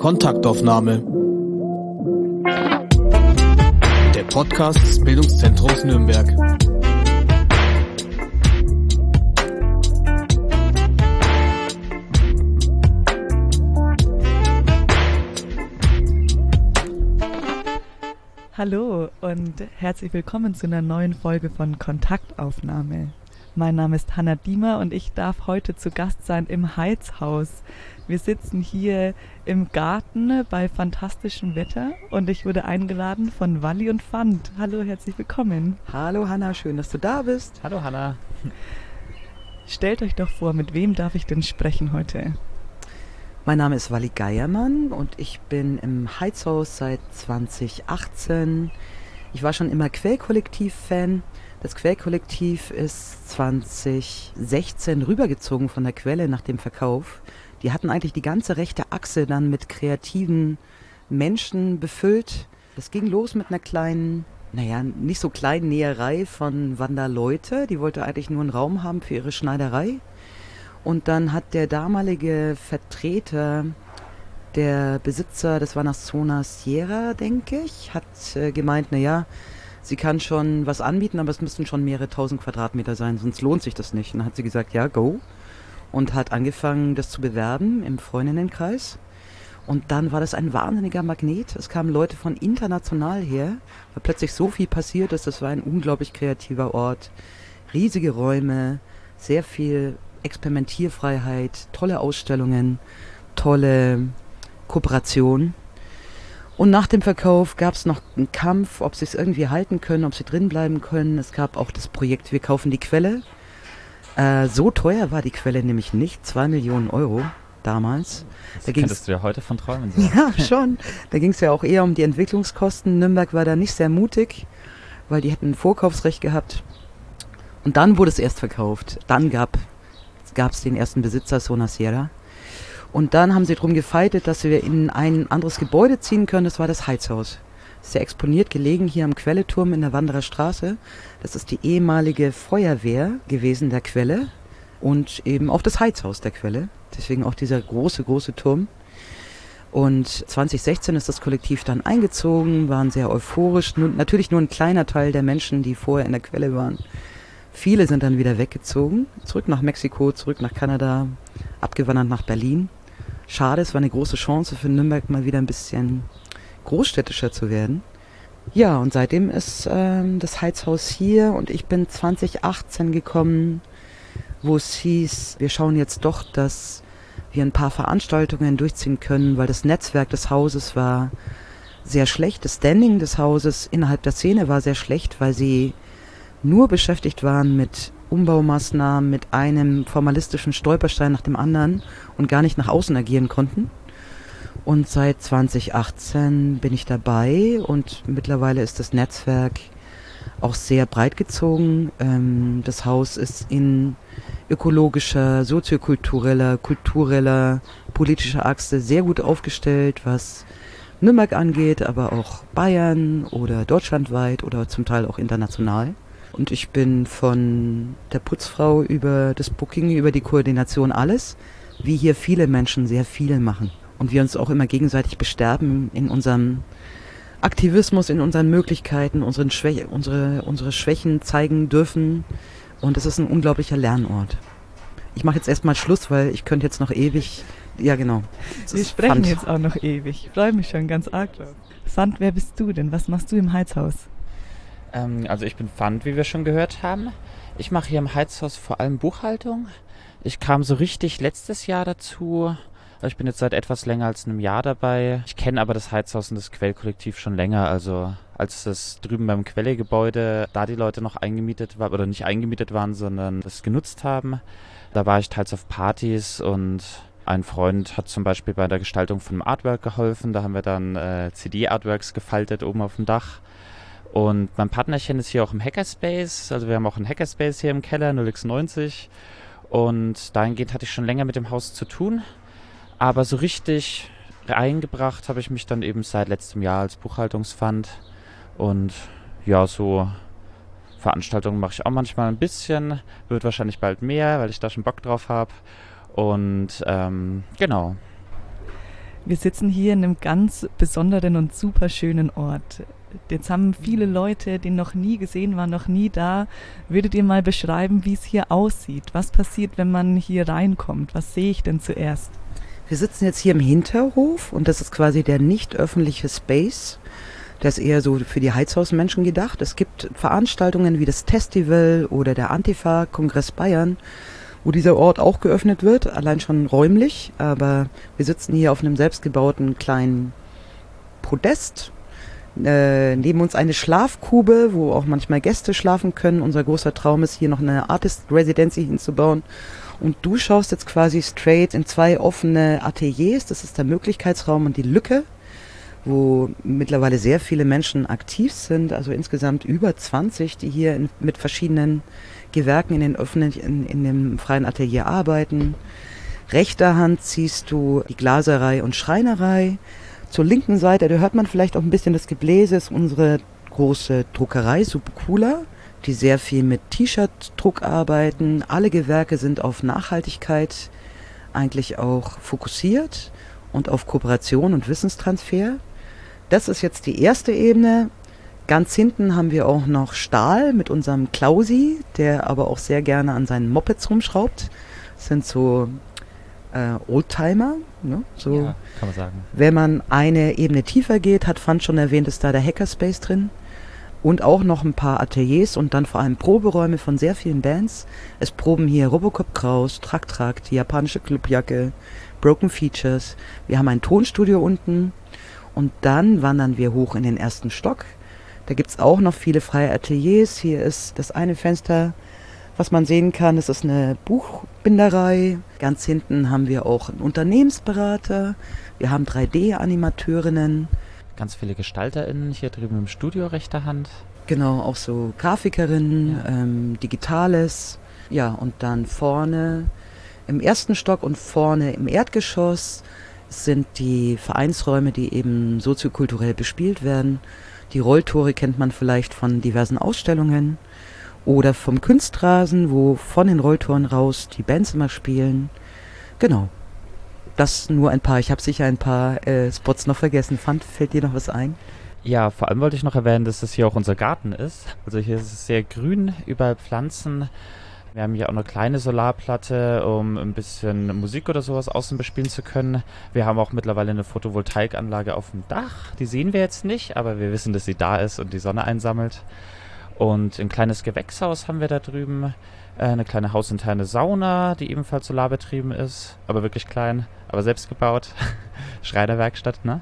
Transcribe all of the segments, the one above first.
Kontaktaufnahme. Der Podcast des Bildungszentrums Nürnberg. Hallo und herzlich willkommen zu einer neuen Folge von Kontaktaufnahme. Mein Name ist Hanna Diemer und ich darf heute zu Gast sein im Heizhaus. Wir sitzen hier im Garten bei fantastischem Wetter und ich wurde eingeladen von Walli und Fand. Hallo, herzlich willkommen. Hallo Hanna, schön, dass du da bist. Hallo Hanna. Stellt euch doch vor, mit wem darf ich denn sprechen heute? Mein Name ist Walli Geiermann und ich bin im Heizhaus seit 2018. Ich war schon immer Quellkollektiv-Fan. Das Quellkollektiv ist 2016 rübergezogen von der Quelle nach dem Verkauf. Die hatten eigentlich die ganze rechte Achse dann mit kreativen Menschen befüllt. Das ging los mit einer kleinen, nicht so kleinen Näherei von Wanda Leute. Die wollte eigentlich nur einen Raum haben für ihre Schneiderei. Und dann hat der damalige Vertreter, der Besitzer, das war nach Zona Sierra, denke ich, hat gemeint, sie kann schon was anbieten, aber es müssten schon mehrere tausend Quadratmeter sein, sonst lohnt sich das nicht. Und dann hat sie gesagt, ja, go. Und hat angefangen, das zu bewerben im Freundinnenkreis. Und dann war das ein wahnsinniger Magnet. Es kamen Leute von international her, weil plötzlich so viel passiert ist. Das war ein unglaublich kreativer Ort. Riesige Räume, sehr viel Experimentierfreiheit, tolle Ausstellungen, tolle Kooperation. Und nach dem Verkauf gab es noch einen Kampf, ob sie es irgendwie halten können, ob sie drin bleiben können. Es gab auch das Projekt Wir kaufen die Quelle. So teuer war die Quelle nämlich nicht, 2 Millionen Euro damals. Da könntest du ja heute von träumen. So. Ja, schon. Da ging es ja auch eher um die Entwicklungskosten. Nürnberg war da nicht sehr mutig, weil die hätten ein Vorkaufsrecht gehabt. Und dann wurde es erst verkauft. Dann gab es den ersten Besitzer, Zona Sierra. Und dann haben sie darum gefeitet, dass wir in ein anderes Gebäude ziehen können. Das war das Heizhaus. Sehr exponiert gelegen hier am Quelleturm in der Wandererstraße. Das ist die ehemalige Feuerwehr gewesen der Quelle und eben auch das Heizhaus der Quelle. Deswegen auch dieser große, große Turm. Und 2016 ist das Kollektiv dann eingezogen, waren sehr euphorisch. Natürlich nur ein kleiner Teil der Menschen, die vorher in der Quelle waren. Viele sind dann wieder weggezogen, zurück nach Mexiko, zurück nach Kanada, abgewandert nach Berlin. Schade, es war eine große Chance für Nürnberg, mal wieder ein bisschen großstädtischer zu werden. Ja, und seitdem ist das Heizhaus hier und ich bin 2018 gekommen, wo es hieß, wir schauen jetzt doch, dass wir ein paar Veranstaltungen durchziehen können, weil das Netzwerk des Hauses war sehr schlecht. Das Standing des Hauses innerhalb der Szene war sehr schlecht, weil sie nur beschäftigt waren mit Umbaumaßnahmen, mit einem formalistischen Stolperstein nach dem anderen und gar nicht nach außen agieren konnten. Und seit 2018 bin ich dabei und mittlerweile ist das Netzwerk auch sehr breit gezogen. Das Haus ist in ökologischer, soziokultureller, kultureller, politischer Achse sehr gut aufgestellt, was Nürnberg angeht, aber auch Bayern oder deutschlandweit oder zum Teil auch international. Und ich bin von der Putzfrau über das Booking, über die Koordination alles, wie hier viele Menschen sehr viel machen. Und wir uns auch immer gegenseitig bestärken in unserem Aktivismus, in unseren Möglichkeiten, unsere Schwächen zeigen dürfen. Und es ist ein unglaublicher Lernort. Ich mache jetzt erstmal Schluss, weil ich könnte jetzt noch ewig... Ja, genau. Wir sprechen jetzt auch noch ewig. Ich freue mich schon ganz arg drauf. Fand, wer bist du denn? Was machst du im Heizhaus? Also ich bin Fand, wie wir schon gehört haben. Ich mache hier im Heizhaus vor allem Buchhaltung. Ich kam so richtig letztes Jahr dazu. Ich bin jetzt seit etwas länger als einem Jahr dabei. Ich kenne aber das Heizhaus und das Quellkollektiv schon länger. Also als das drüben beim Quellegebäude, da die Leute noch eingemietet waren, oder nicht eingemietet waren, sondern das genutzt haben, da war ich teils auf Partys und ein Freund hat zum Beispiel bei der Gestaltung von einem Artwork geholfen. Da haben wir dann CD-Artworks gefaltet oben auf dem Dach. Und mein Partnerchen ist hier auch im Hackerspace. Also wir haben auch einen Hackerspace hier im Keller, 0x90. Und dahingehend hatte ich schon länger mit dem Haus zu tun. Aber so richtig eingebracht habe ich mich dann eben seit letztem Jahr als Buchhaltungsfund. Und ja, so Veranstaltungen mache ich auch manchmal ein bisschen. Wird wahrscheinlich bald mehr, weil ich da schon Bock drauf habe. Und genau. Wir sitzen hier in einem ganz besonderen und super schönen Ort. Jetzt haben viele Leute den noch nie gesehen, waren noch nie da. Würdet ihr mal beschreiben, wie es hier aussieht? Was passiert, wenn man hier reinkommt? Was sehe ich denn zuerst? Wir sitzen jetzt hier im Hinterhof und das ist quasi der nicht öffentliche Space. Der ist eher so für die Heizhausmenschen gedacht. Es gibt Veranstaltungen wie das Testival oder der Antifa-Kongress Bayern, wo dieser Ort auch geöffnet wird, allein schon räumlich. Aber wir sitzen hier auf einem selbstgebauten kleinen Podest. Neben uns eine Schlafkube, wo auch manchmal Gäste schlafen können. Unser großer Traum ist, hier noch eine Artist-Residency hinzubauen. Und du schaust jetzt quasi straight in 2 offene Ateliers. Das ist der Möglichkeitsraum und die Lücke, wo mittlerweile sehr viele Menschen aktiv sind. Also insgesamt über 20, die hier mit verschiedenen Gewerken in dem freien Atelier arbeiten. Rechter Hand siehst du die Glaserei und Schreinerei. Zur linken Seite, da hört man vielleicht auch ein bisschen das Gebläse, ist unsere große Druckerei, Subcooler, die sehr viel mit T-Shirt-Druck arbeiten. Alle Gewerke sind auf Nachhaltigkeit eigentlich auch fokussiert und auf Kooperation und Wissenstransfer. Das ist jetzt die erste Ebene. Ganz hinten haben wir auch noch Stahl mit unserem Klausi, der aber auch sehr gerne an seinen Mopeds rumschraubt. Das sind so Oldtimer, ne? So, Ja, kann man sagen. wenn man eine Ebene tiefer geht, hat Fand schon erwähnt, ist da der Hackerspace drin. Und auch noch ein paar Ateliers und dann vor allem Proberäume von sehr vielen Bands. Es proben hier Robocop Kraus, Trak, die japanische Clubjacke, Broken Features. Wir haben ein Tonstudio unten und dann wandern wir hoch in den ersten Stock. Da gibt's auch noch viele freie Ateliers. Hier ist das eine Fenster, was man sehen kann. Das ist eine Buchbinderei. Ganz hinten haben wir auch einen Unternehmensberater. Wir haben 3D-Animateurinnen. Ganz viele GestalterInnen hier drüben im Studio rechter Hand. Genau, auch so Grafikerinnen, Digitales. Ja, und dann vorne im ersten Stock und vorne im Erdgeschoss sind die Vereinsräume, die eben soziokulturell bespielt werden. Die Rolltore kennt man vielleicht von diversen Ausstellungen oder vom Kunstrasen, wo von den Rolltoren raus die Bands immer spielen. Genau. Das nur ein paar. Ich habe sicher ein paar Spots noch vergessen. Fällt dir noch was ein? Ja, vor allem wollte ich noch erwähnen, dass das hier auch unser Garten ist. Also hier ist es sehr grün, überall Pflanzen. Wir haben hier auch eine kleine Solarplatte, um ein bisschen Musik oder sowas außen bespielen zu können. Wir haben auch mittlerweile eine Photovoltaikanlage auf dem Dach. Die sehen wir jetzt nicht, aber wir wissen, dass sie da ist und die Sonne einsammelt. Und ein kleines Gewächshaus haben wir da drüben. Eine kleine hausinterne Sauna, die ebenfalls solarbetrieben ist. Aber wirklich klein, aber selbst gebaut. Schreinerwerkstatt, ne?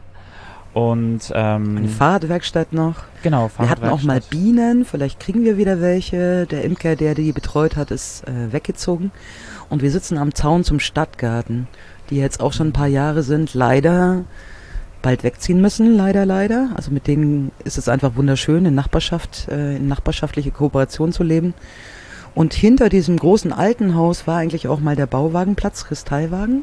Und Eine Fahrradwerkstatt noch. genau, Wir hatten auch mal Fahrradwerkstatt. Bienen, vielleicht kriegen wir wieder welche. Der Imker, der die betreut hat, ist weggezogen. Und wir sitzen am Zaun zum Stadtgarten, die jetzt auch schon ein paar Jahre sind, leider bald wegziehen müssen, leider. Also mit denen ist es einfach wunderschön, in nachbarschaftliche Kooperation zu leben. Und hinter diesem großen alten Haus war eigentlich auch mal der Bauwagenplatz, Kristallwagen,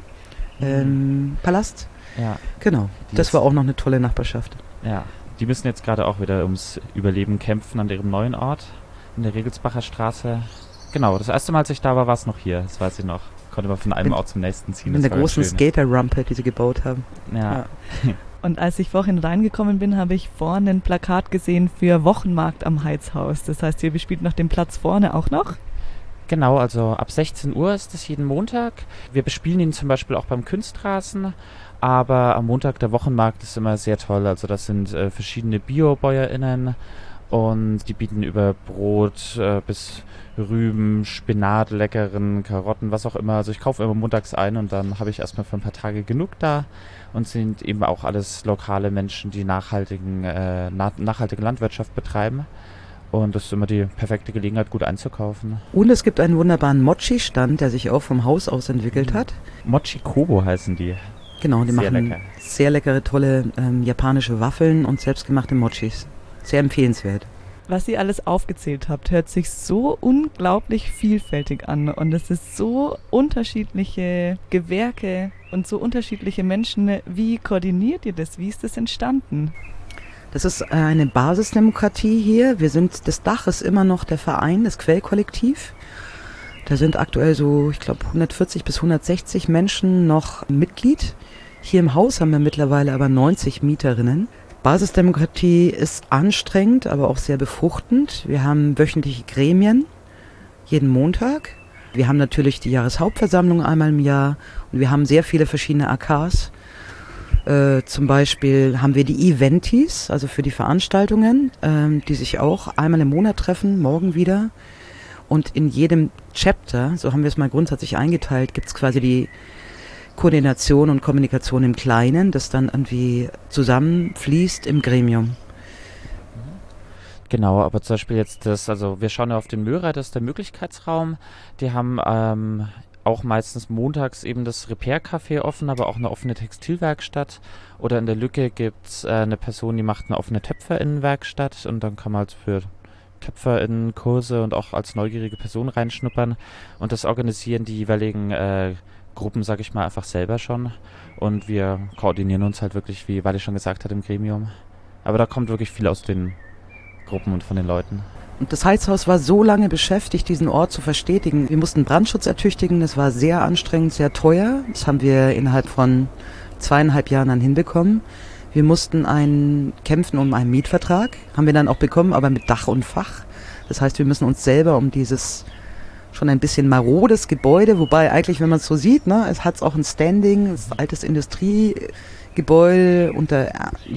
Palast. Ja, Genau, das war auch noch eine tolle Nachbarschaft. ja. Die müssen jetzt gerade auch wieder ums Überleben kämpfen an ihrem neuen Ort, in der Regelsbacher Straße. Genau, das erste Mal, als ich da war, war es noch hier, das weiß ich noch. Konnte man von einem Ort zum nächsten ziehen. Mit das der war großen schön. Skater-Rampe, die sie gebaut haben. Ja. Und als ich vorhin reingekommen bin, habe ich vorne ein Plakat gesehen für Wochenmarkt am Heizhaus. Das heißt, ihr bespielt noch den Platz vorne auch noch? Genau, also ab 16 Uhr ist es jeden Montag. Wir bespielen ihn zum Beispiel auch beim Kunstrasen, aber am Montag der Wochenmarkt ist immer sehr toll. Also das sind verschiedene BiobäuerInnen und die bieten über Brot bis Rüben, Spinat, leckeren Karotten, was auch immer. Also ich kaufe immer montags ein und dann habe ich erstmal für ein paar Tage genug da und sind eben auch alles lokale Menschen, die nachhaltige Landwirtschaft betreiben. Und das ist immer die perfekte Gelegenheit, gut einzukaufen. Und es gibt einen wunderbaren Mochi-Stand, der sich auch vom Haus aus entwickelt hat. Mochi Kobo heißen die. Genau, die Sehr machen lecker. sehr leckere, tolle japanische Waffeln und selbstgemachte Mochis. Sehr empfehlenswert. Was ihr alles aufgezählt habt, hört sich so unglaublich vielfältig an. Und es ist so unterschiedliche Gewerke und so unterschiedliche Menschen. Wie koordiniert ihr das? Wie ist das entstanden? Das ist eine Basisdemokratie hier. Das Dach ist immer noch der Verein, das Quellkollektiv. Da sind aktuell so, ich glaube, 140 bis 160 Menschen noch Mitglied. Hier im Haus haben wir mittlerweile aber 90 Mieterinnen. Basisdemokratie ist anstrengend, aber auch sehr befruchtend. Wir haben wöchentliche Gremien, jeden Montag. Wir haben natürlich die Jahreshauptversammlung einmal im Jahr und wir haben sehr viele verschiedene AKs. Zum Beispiel haben wir die Eventis, also für die Veranstaltungen, die sich auch einmal im Monat treffen, morgen wieder. Und in jedem Chapter, so haben wir es mal grundsätzlich eingeteilt, gibt es quasi die Koordination und Kommunikation im Kleinen, das dann irgendwie zusammenfließt im Gremium. Genau, aber zum Beispiel jetzt also wir schauen ja auf den Möhrer, das ist der Möglichkeitsraum. Die haben auch meistens montags eben das Repair-Café offen, aber auch eine offene Textilwerkstatt. Oder in der Lücke gibt es eine Person, die macht eine offene TöpferInnen-Werkstatt und dann kann man halt für TöpferInnen-Kurse und auch als neugierige Person reinschnuppern. Und das organisieren die jeweiligen Gruppen, sage ich mal, einfach selber schon. Und wir koordinieren uns halt wirklich, wie Wally schon gesagt hat, im Gremium. Aber da kommt wirklich viel aus den Gruppen und von den Leuten. Und das Heizhaus war so lange beschäftigt, diesen Ort zu verstetigen. Wir mussten Brandschutz ertüchtigen, das war sehr anstrengend, sehr teuer. Das haben wir innerhalb von 2,5 Jahren dann hinbekommen. Wir mussten kämpfen um einen Mietvertrag, haben wir dann auch bekommen, aber mit Dach und Fach. Das heißt, wir müssen uns selber um dieses schon ein bisschen marodes Gebäude, wobei eigentlich, wenn man es so sieht, ne, es hat auch ein Standing, es ist ein altes Industriegebäude unter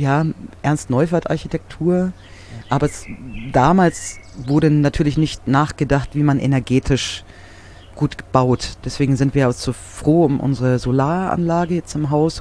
Ernst-Neufert-Architektur. Aber damals wurde natürlich nicht nachgedacht, wie man energetisch gut baut. Deswegen sind wir auch so froh um unsere Solaranlage jetzt im Haus.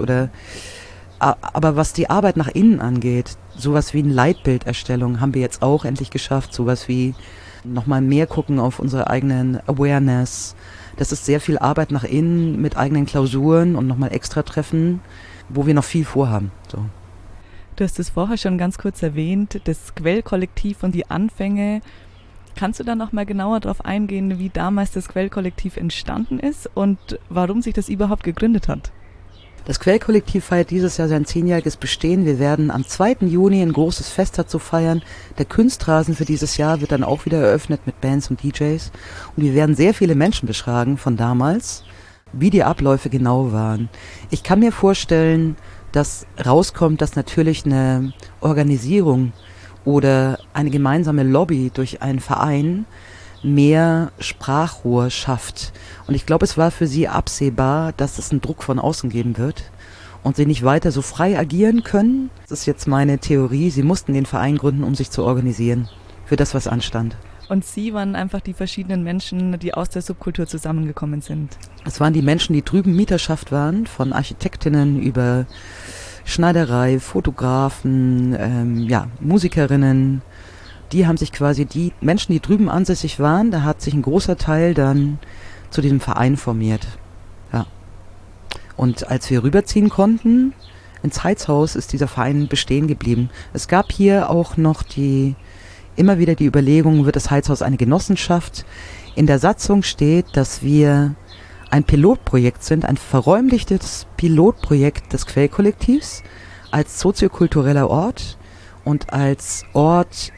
Aber was die Arbeit nach innen angeht, sowas wie eine Leitbilderstellung haben wir jetzt auch endlich geschafft. Sowas wie nochmal mehr gucken auf unsere eigenen Awareness. Das ist sehr viel Arbeit nach innen mit eigenen Klausuren und nochmal extra Treffen, wo wir noch viel vorhaben. So. Du hast es vorher schon ganz kurz erwähnt, das Quellkollektiv und die Anfänge. Kannst du da noch mal genauer darauf eingehen, wie damals das Quellkollektiv entstanden ist und warum sich das überhaupt gegründet hat? Das Quellkollektiv feiert dieses Jahr sein 10-jähriges Bestehen. Wir werden am 2. Juni ein großes Fest dazu feiern. Der Kunstrasen für dieses Jahr wird dann auch wieder eröffnet mit Bands und DJs. Und wir werden sehr viele Menschen befragen von damals, wie die Abläufe genau waren. Ich kann mir vorstellen, dass rauskommt, dass natürlich eine Organisierung oder eine gemeinsame Lobby durch einen Verein mehr Sprachrohr schafft. Und ich glaube, es war für sie absehbar, dass es einen Druck von außen geben wird und sie nicht weiter so frei agieren können. Das ist jetzt meine Theorie. Sie mussten den Verein gründen, um sich zu organisieren für das, was anstand. Und Sie waren einfach die verschiedenen Menschen, die aus der Subkultur zusammengekommen sind? Es waren die Menschen, die drüben Mieterschaft waren, von Architektinnen über Schneiderei, Fotografen, Musikerinnen. Die haben sich quasi, die Menschen, die drüben ansässig waren, da hat sich ein großer Teil dann zu diesem Verein formiert. Ja. Und als wir rüberziehen konnten ins Heizhaus, ist dieser Verein bestehen geblieben. Es gab hier auch noch immer wieder die Überlegung, wird das Heizhaus eine Genossenschaft? In der Satzung steht, dass wir ein Pilotprojekt sind, ein verräumlichtes Pilotprojekt des Quellkollektivs als soziokultureller Ort und als Ort,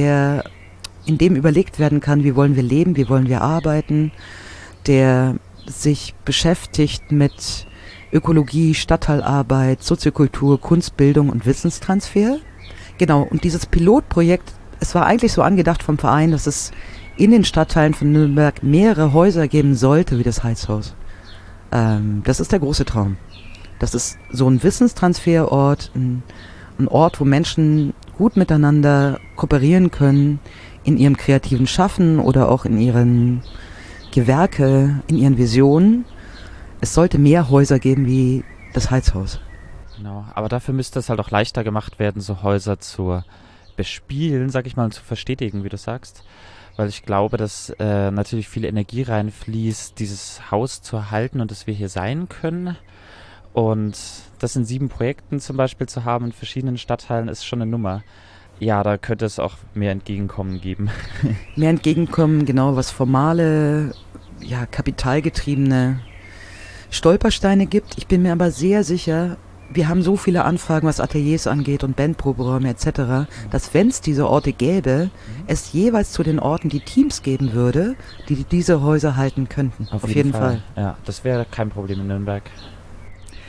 in dem überlegt werden kann, wie wollen wir leben, wie wollen wir arbeiten, der sich beschäftigt mit Ökologie, Stadtteilarbeit, Soziokultur, Kunstbildung und Wissenstransfer. Genau, und dieses Pilotprojekt, es war eigentlich so angedacht vom Verein, dass es in den Stadtteilen von Nürnberg mehrere Häuser geben sollte wie das Heizhaus. Das ist der große Traum. Das ist so ein Wissenstransferort, ein Ort, wo Menschen gut miteinander kooperieren können in ihrem kreativen Schaffen oder auch in ihren Gewerke, in ihren Visionen. Es sollte mehr Häuser geben wie das Heizhaus. Genau, aber dafür müsste es halt auch leichter gemacht werden, so Häuser zu bespielen, sag ich mal, und zu verstetigen, wie du sagst. Weil ich glaube, dass natürlich viel Energie reinfließt, dieses Haus zu erhalten und dass wir hier sein können. Und das in 7 Projekten zum Beispiel zu haben in verschiedenen Stadtteilen ist schon eine Nummer. Ja, da könnte es auch mehr Entgegenkommen geben. Mehr Entgegenkommen, genau, was formale, kapitalgetriebene Stolpersteine gibt. Ich bin mir aber sehr sicher, wir haben so viele Anfragen, was Ateliers angeht und Bandproberäume etc., dass wenn es diese Orte gäbe, es jeweils zu den Orten die Teams geben würde, die diese Häuser halten könnten. Auf jeden Fall. Ja, das wäre kein Problem in Nürnberg.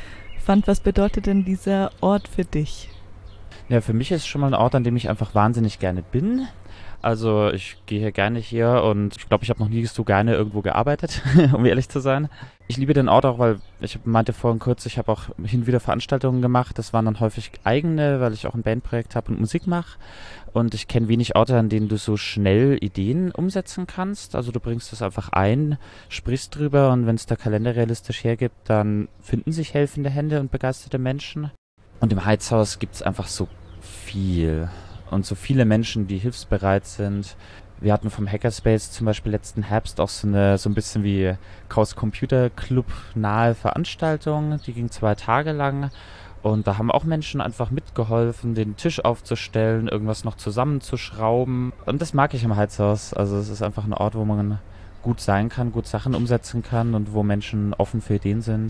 Fand, was bedeutet denn dieser Ort für dich? Ja, für mich ist es schon mal ein Ort, an dem ich einfach wahnsinnig gerne bin. Also ich gehe hier gerne hier und ich glaube, ich habe noch nie so gerne irgendwo gearbeitet, um ehrlich zu sein. Ich liebe den Ort auch, weil ich meinte vorhin kurz, ich habe auch hin und wieder Veranstaltungen gemacht. Das waren dann häufig eigene, weil ich auch ein Bandprojekt habe und Musik mache. Und ich kenne wenig Orte, an denen du so schnell Ideen umsetzen kannst. Also du bringst das einfach ein, sprichst drüber und wenn es der Kalender realistisch hergibt, dann finden sich helfende Hände und begeisterte Menschen. Und im Heizhaus gibt es einfach so viel. Und so viele Menschen, die hilfsbereit sind. Wir hatten vom Hackerspace zum Beispiel letzten Herbst auch so ein bisschen wie Chaos Computer Club nahe Veranstaltung. Die ging 2 Tage lang. Und da haben auch Menschen einfach mitgeholfen, den Tisch aufzustellen, irgendwas noch zusammenzuschrauben. Und das mag ich im Heizhaus. Also es ist einfach ein Ort, wo man gut sein kann, gut Sachen umsetzen kann und wo Menschen offen für Ideen sind.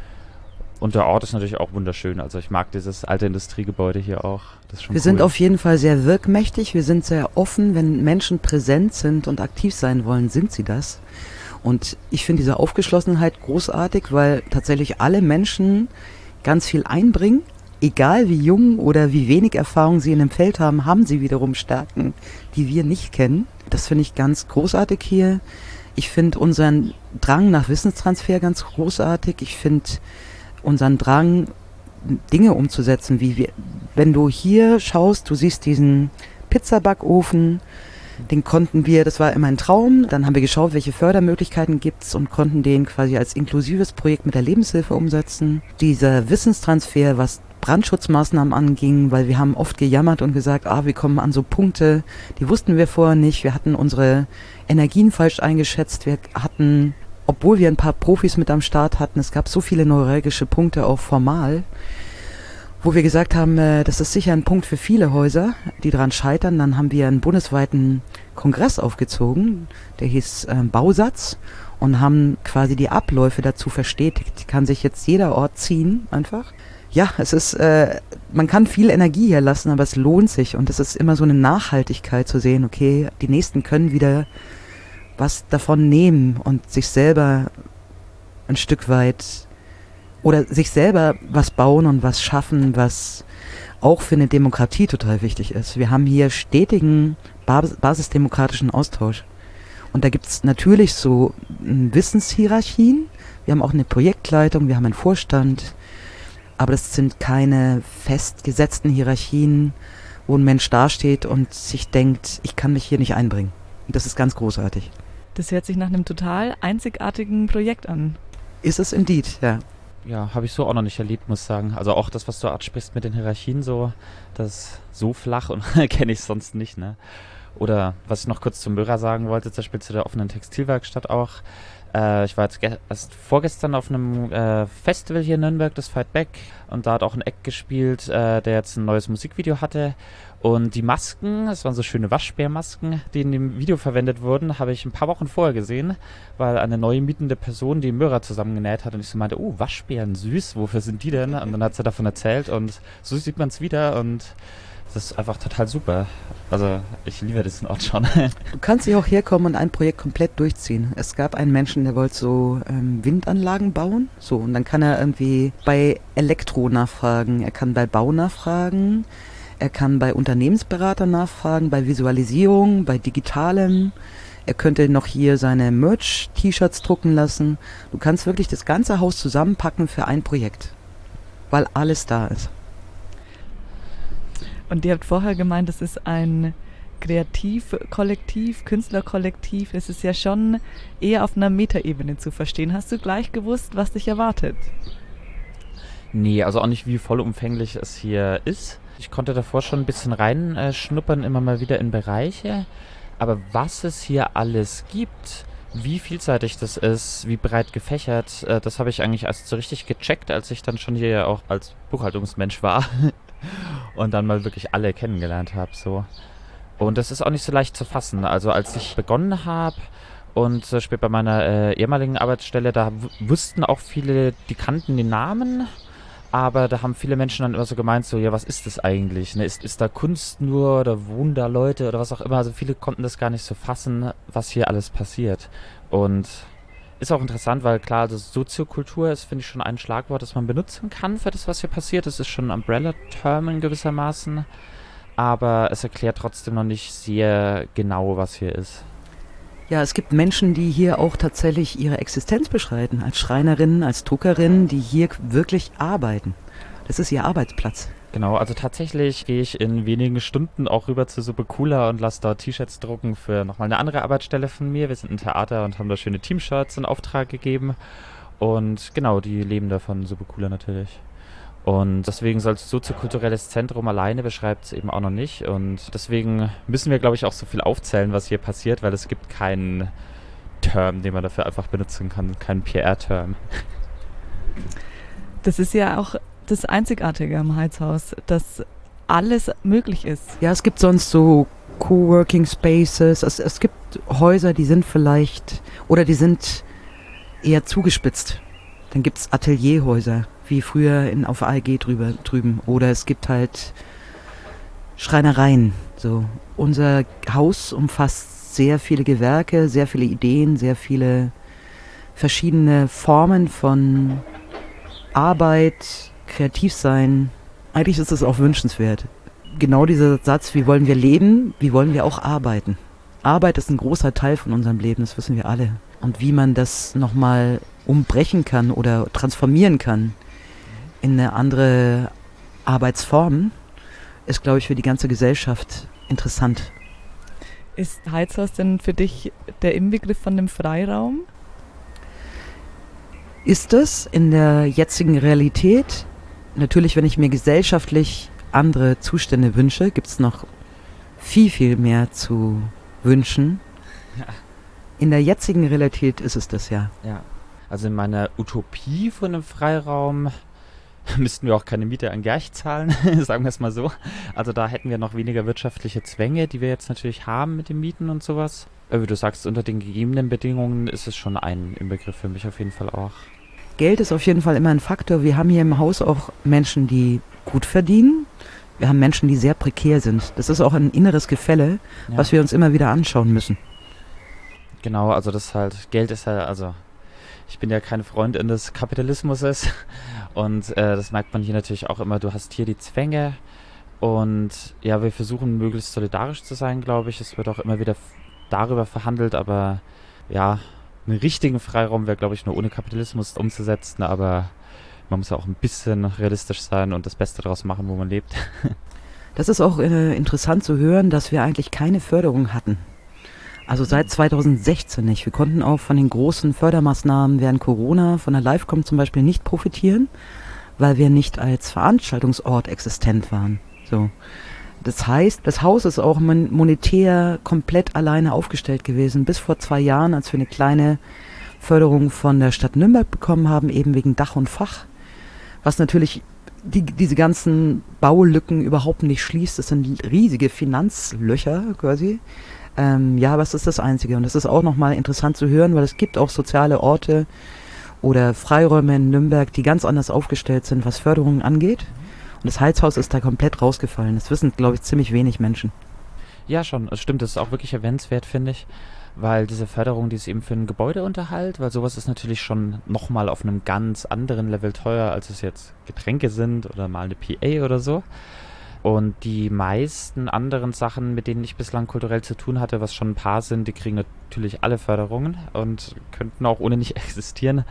Und der Ort ist natürlich auch wunderschön. Also ich mag dieses alte Industriegebäude hier auch. Das ist schon Wir sind auf jeden Fall sehr wirkmächtig. Wir sind sehr offen. Wenn Menschen präsent sind und aktiv sein wollen, sind sie das. Und ich finde diese Aufgeschlossenheit großartig, weil tatsächlich alle Menschen ganz viel einbringen. Egal wie jung oder wie wenig Erfahrung sie in dem Feld haben, haben sie wiederum Stärken, die wir nicht kennen. Das finde ich ganz großartig hier. Ich finde unseren Drang nach Wissenstransfer ganz großartig. Ich finde unseren Drang, Dinge umzusetzen, wenn du hier schaust, du siehst diesen Pizzabackofen, den konnten wir, das war immer ein Traum, dann haben wir geschaut, welche Fördermöglichkeiten gibt's und konnten den quasi als inklusives Projekt mit der Lebenshilfe umsetzen. Dieser Wissenstransfer, was Brandschutzmaßnahmen anging, weil wir haben oft gejammert und gesagt, wir kommen an so Punkte, die wussten wir vorher nicht, wir hatten unsere Energien falsch eingeschätzt, wir hatten, obwohl wir ein paar Profis mit am Start hatten, es gab so viele neuralgische Punkte auch formal, wo wir gesagt haben, das ist sicher ein Punkt für viele Häuser, die daran scheitern. Dann haben wir einen bundesweiten Kongress aufgezogen, der hieß Bausatz, und haben quasi die Abläufe dazu verstetigt. Kann sich jetzt jeder Ort ziehen, einfach. Ja, es ist, man kann viel Energie hier lassen, aber es lohnt sich und es ist immer so eine Nachhaltigkeit zu sehen, okay, die Nächsten können wieder was davon nehmen und sich selber ein Stück weit oder sich selber was bauen und was schaffen, was auch für eine Demokratie total wichtig ist. Wir haben hier stetigen basisdemokratischen Austausch. Und da gibt es natürlich so Wissenshierarchien. Wir haben auch eine Projektleitung, wir haben einen Vorstand. Aber das sind keine festgesetzten Hierarchien, wo ein Mensch dasteht und sich denkt, ich kann mich hier nicht einbringen. Und das ist ganz großartig. Das hört sich nach einem total einzigartigen Projekt an. Ist es indeed, ja. Ja, habe ich so auch noch nicht erlebt, muss ich sagen. Also auch das, was du ansprichst mit den Hierarchien so, das ist so flach und kenne ich sonst nicht, ne? Oder was ich noch kurz zum Möhrer sagen wollte, zum Beispiel zu der offenen Textilwerkstatt auch. Ich war jetzt erst vorgestern auf einem Festival hier in Nürnberg, das Fight Back, und da hat auch ein Act gespielt, der jetzt ein neues Musikvideo hatte. Und die Masken, das waren so schöne Waschbärmasken, die in dem Video verwendet wurden, habe ich ein paar Wochen vorher gesehen, weil eine neue mietende Person die Möhrer zusammengenäht hat und ich so meinte, oh, Waschbären, süß, wofür sind die denn? Und dann hat sie davon erzählt und so sieht man es wieder und das ist einfach total super. Also ich liebe diesen Ort schon. Du kannst hier auch herkommen und ein Projekt komplett durchziehen. Es gab einen Menschen, der wollte so Windanlagen bauen. So, und dann kann er irgendwie bei Elektro nachfragen, er kann bei Bau nachfragen, er kann bei Unternehmensberatern nachfragen, bei Visualisierung, bei Digitalem. Er könnte noch hier seine Merch-T-Shirts drucken lassen. Du kannst wirklich das ganze Haus zusammenpacken für ein Projekt, weil alles da ist. Und ihr habt vorher gemeint, es ist ein Kreativkollektiv, Künstlerkollektiv. Es ist ja schon eher auf einer Metaebene zu verstehen. Hast du gleich gewusst, was dich erwartet? Nee, also auch nicht, wie vollumfänglich es hier ist. Ich konnte davor schon ein bisschen reinschnuppern, immer mal wieder in Bereiche. Aber was es hier alles gibt, wie vielseitig das ist, wie breit gefächert, das habe ich eigentlich erst so richtig gecheckt, als ich dann schon hier auch als Buchhaltungsmensch war. Und dann mal wirklich alle kennengelernt habe. So. Und das ist auch nicht so leicht zu fassen. Also als ich begonnen habe und zum Beispiel bei meiner ehemaligen Arbeitsstelle, da wussten auch viele, die kannten den Namen, aber da haben viele Menschen dann immer so gemeint, so, ja, was ist das eigentlich? Ne? Ist da Kunst nur oder wohnen da Leute oder was auch immer? Also viele konnten das gar nicht so fassen, was hier alles passiert. Und ist auch interessant, weil klar, das Soziokultur ist, finde ich, schon ein Schlagwort, das man benutzen kann für das, was hier passiert. Es ist schon ein Umbrella-Term in gewissermaßen, aber es erklärt trotzdem noch nicht sehr genau, was hier ist. Ja, es gibt Menschen, die hier auch tatsächlich ihre Existenz beschreiten, als Schreinerinnen, als Druckerinnen, die hier wirklich arbeiten. Das ist ihr Arbeitsplatz. Genau, also tatsächlich gehe ich in wenigen Stunden auch rüber zu Subecula und lasse dort T-Shirts drucken für nochmal eine andere Arbeitsstelle von mir. Wir sind ein Theater und haben da schöne Team-Shirts in Auftrag gegeben. Und genau, die leben davon, Subecula natürlich. Und deswegen so als soziokulturelles Zentrum alleine beschreibt es eben auch noch nicht. Und deswegen müssen wir, glaube ich, auch so viel aufzählen, was hier passiert, weil es gibt keinen Term, den man dafür einfach benutzen kann, keinen PR-Term. Das ist ja auch das Einzigartige am Heizhaus, dass alles möglich ist. Ja, es gibt sonst so Coworking Spaces. Es gibt Häuser, die sind vielleicht, oder die sind eher zugespitzt. Dann gibt es Atelierhäuser, wie früher auf AEG drüben. Oder es gibt halt Schreinereien. So. Unser Haus umfasst sehr viele Gewerke, sehr viele Ideen, sehr viele verschiedene Formen von Arbeit, kreativ sein. Eigentlich ist es auch wünschenswert. Genau dieser Satz, wie wollen wir leben, wie wollen wir auch arbeiten. Arbeit ist ein großer Teil von unserem Leben, das wissen wir alle. Und wie man das nochmal umbrechen kann oder transformieren kann in eine andere Arbeitsform, ist, glaube ich, für die ganze Gesellschaft interessant. Ist Heizhaus denn für dich der Inbegriff von dem Freiraum? Ist es in der jetzigen Realität? Natürlich, wenn ich mir gesellschaftlich andere Zustände wünsche, gibt es noch viel, viel mehr zu wünschen. Ja. In der jetzigen Realität ist es das ja. Ja, also in meiner Utopie von einem Freiraum müssten wir auch keine Miete an Gerch zahlen, sagen wir es mal so. Also da hätten wir noch weniger wirtschaftliche Zwänge, die wir jetzt natürlich haben mit den Mieten und sowas. Wie du sagst, unter den gegebenen Bedingungen ist es schon ein Inbegriff für mich auf jeden Fall auch. Geld ist auf jeden Fall immer ein Faktor. Wir haben hier im Haus auch Menschen, die gut verdienen. Wir haben Menschen, die sehr prekär sind. Das ist auch ein inneres Gefälle, Ja. was wir uns immer wieder anschauen müssen. Genau, also das halt, Geld ist ja, also ich bin ja kein Freund des Kapitalismus und das merkt man hier natürlich auch immer. Du hast hier die Zwänge und ja, wir versuchen möglichst solidarisch zu sein, glaube ich. Es wird auch immer wieder darüber verhandelt, aber ja, einen richtigen Freiraum wäre, glaube ich, nur ohne Kapitalismus umzusetzen, aber man muss ja auch ein bisschen realistisch sein und das Beste daraus machen, wo man lebt. Das ist auch interessant zu hören, dass wir eigentlich keine Förderung hatten. Also seit 2016 nicht. Wir konnten auch von den großen Fördermaßnahmen während Corona, von der Livecom zum Beispiel, nicht profitieren, weil wir nicht als Veranstaltungsort existent waren. So. Das heißt, das Haus ist auch monetär komplett alleine aufgestellt gewesen. Bis vor 2 Jahren, als wir eine kleine Förderung von der Stadt Nürnberg bekommen haben, eben wegen Dach und Fach. Was natürlich diese ganzen Baulücken überhaupt nicht schließt. Das sind riesige Finanzlöcher quasi. Ja, aber es ist das Einzige. Und es ist auch nochmal interessant zu hören, weil es gibt auch soziale Orte oder Freiräume in Nürnberg, die ganz anders aufgestellt sind, was Förderungen angeht. Und das Heizhaus ist da komplett rausgefallen. Das wissen, glaube ich, ziemlich wenig Menschen. Ja, schon. Es stimmt, das ist auch wirklich erwähnenswert, finde ich. Weil diese Förderung, die ist eben für einen Gebäudeunterhalt, weil sowas ist natürlich schon nochmal auf einem ganz anderen Level teuer, als es jetzt Getränke sind oder mal eine PA oder so. Und die meisten anderen Sachen, mit denen ich bislang kulturell zu tun hatte, was schon ein paar sind, die kriegen natürlich alle Förderungen und könnten auch ohne nicht existieren.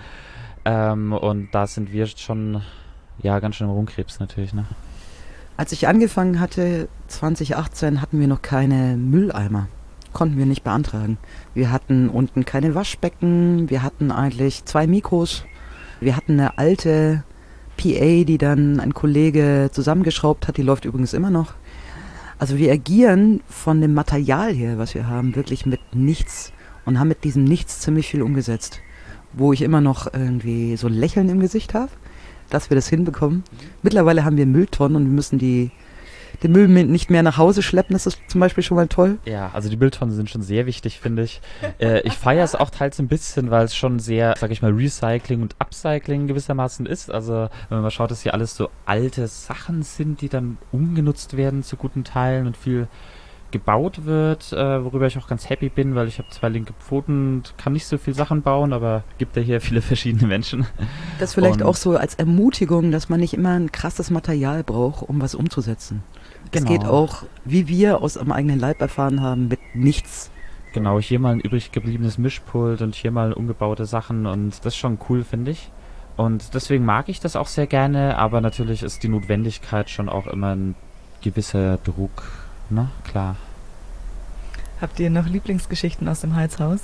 Und da sind wir schon ja ganz schön im Rumkrebs natürlich, ne? Als ich angefangen hatte, 2018, hatten wir noch keine Mülleimer. Konnten wir nicht beantragen. Wir hatten unten keine Waschbecken, wir hatten eigentlich 2 Mikros, wir hatten eine alte PA, die dann ein Kollege zusammengeschraubt hat, die läuft übrigens immer noch. Also wir agieren von dem Material her, was wir haben, wirklich mit nichts und haben mit diesem Nichts ziemlich viel umgesetzt. Wo ich immer noch irgendwie so ein Lächeln im Gesicht habe, dass wir das hinbekommen. Mittlerweile haben wir Mülltonnen und wir müssen den Müll nicht mehr nach Hause schleppen, das ist zum Beispiel schon mal toll. Ja, also die Mülltonnen sind schon sehr wichtig, finde ich. Ich feiere es auch teils ein bisschen, weil es schon sehr, sag ich mal, Recycling und Upcycling gewissermaßen ist. Also wenn man mal schaut, dass hier alles so alte Sachen sind, die dann umgenutzt werden zu guten Teilen und viel gebaut wird, worüber ich auch ganz happy bin, weil ich habe 2 linke Pfoten und kann nicht so viel Sachen bauen, aber gibt ja hier viele verschiedene Menschen. Das vielleicht Und auch so als Ermutigung, dass man nicht immer ein krasses Material braucht, um was umzusetzen. Es Genau. geht auch, wie wir aus am eigenen Leib erfahren haben, mit nichts. Genau, hier mal ein übrig gebliebenes Mischpult und hier mal umgebaute Sachen und das ist schon cool, finde ich. Und deswegen mag ich das auch sehr gerne, aber natürlich ist die Notwendigkeit schon auch immer ein gewisser Druck, ne? Klar. Habt ihr noch Lieblingsgeschichten aus dem Heizhaus?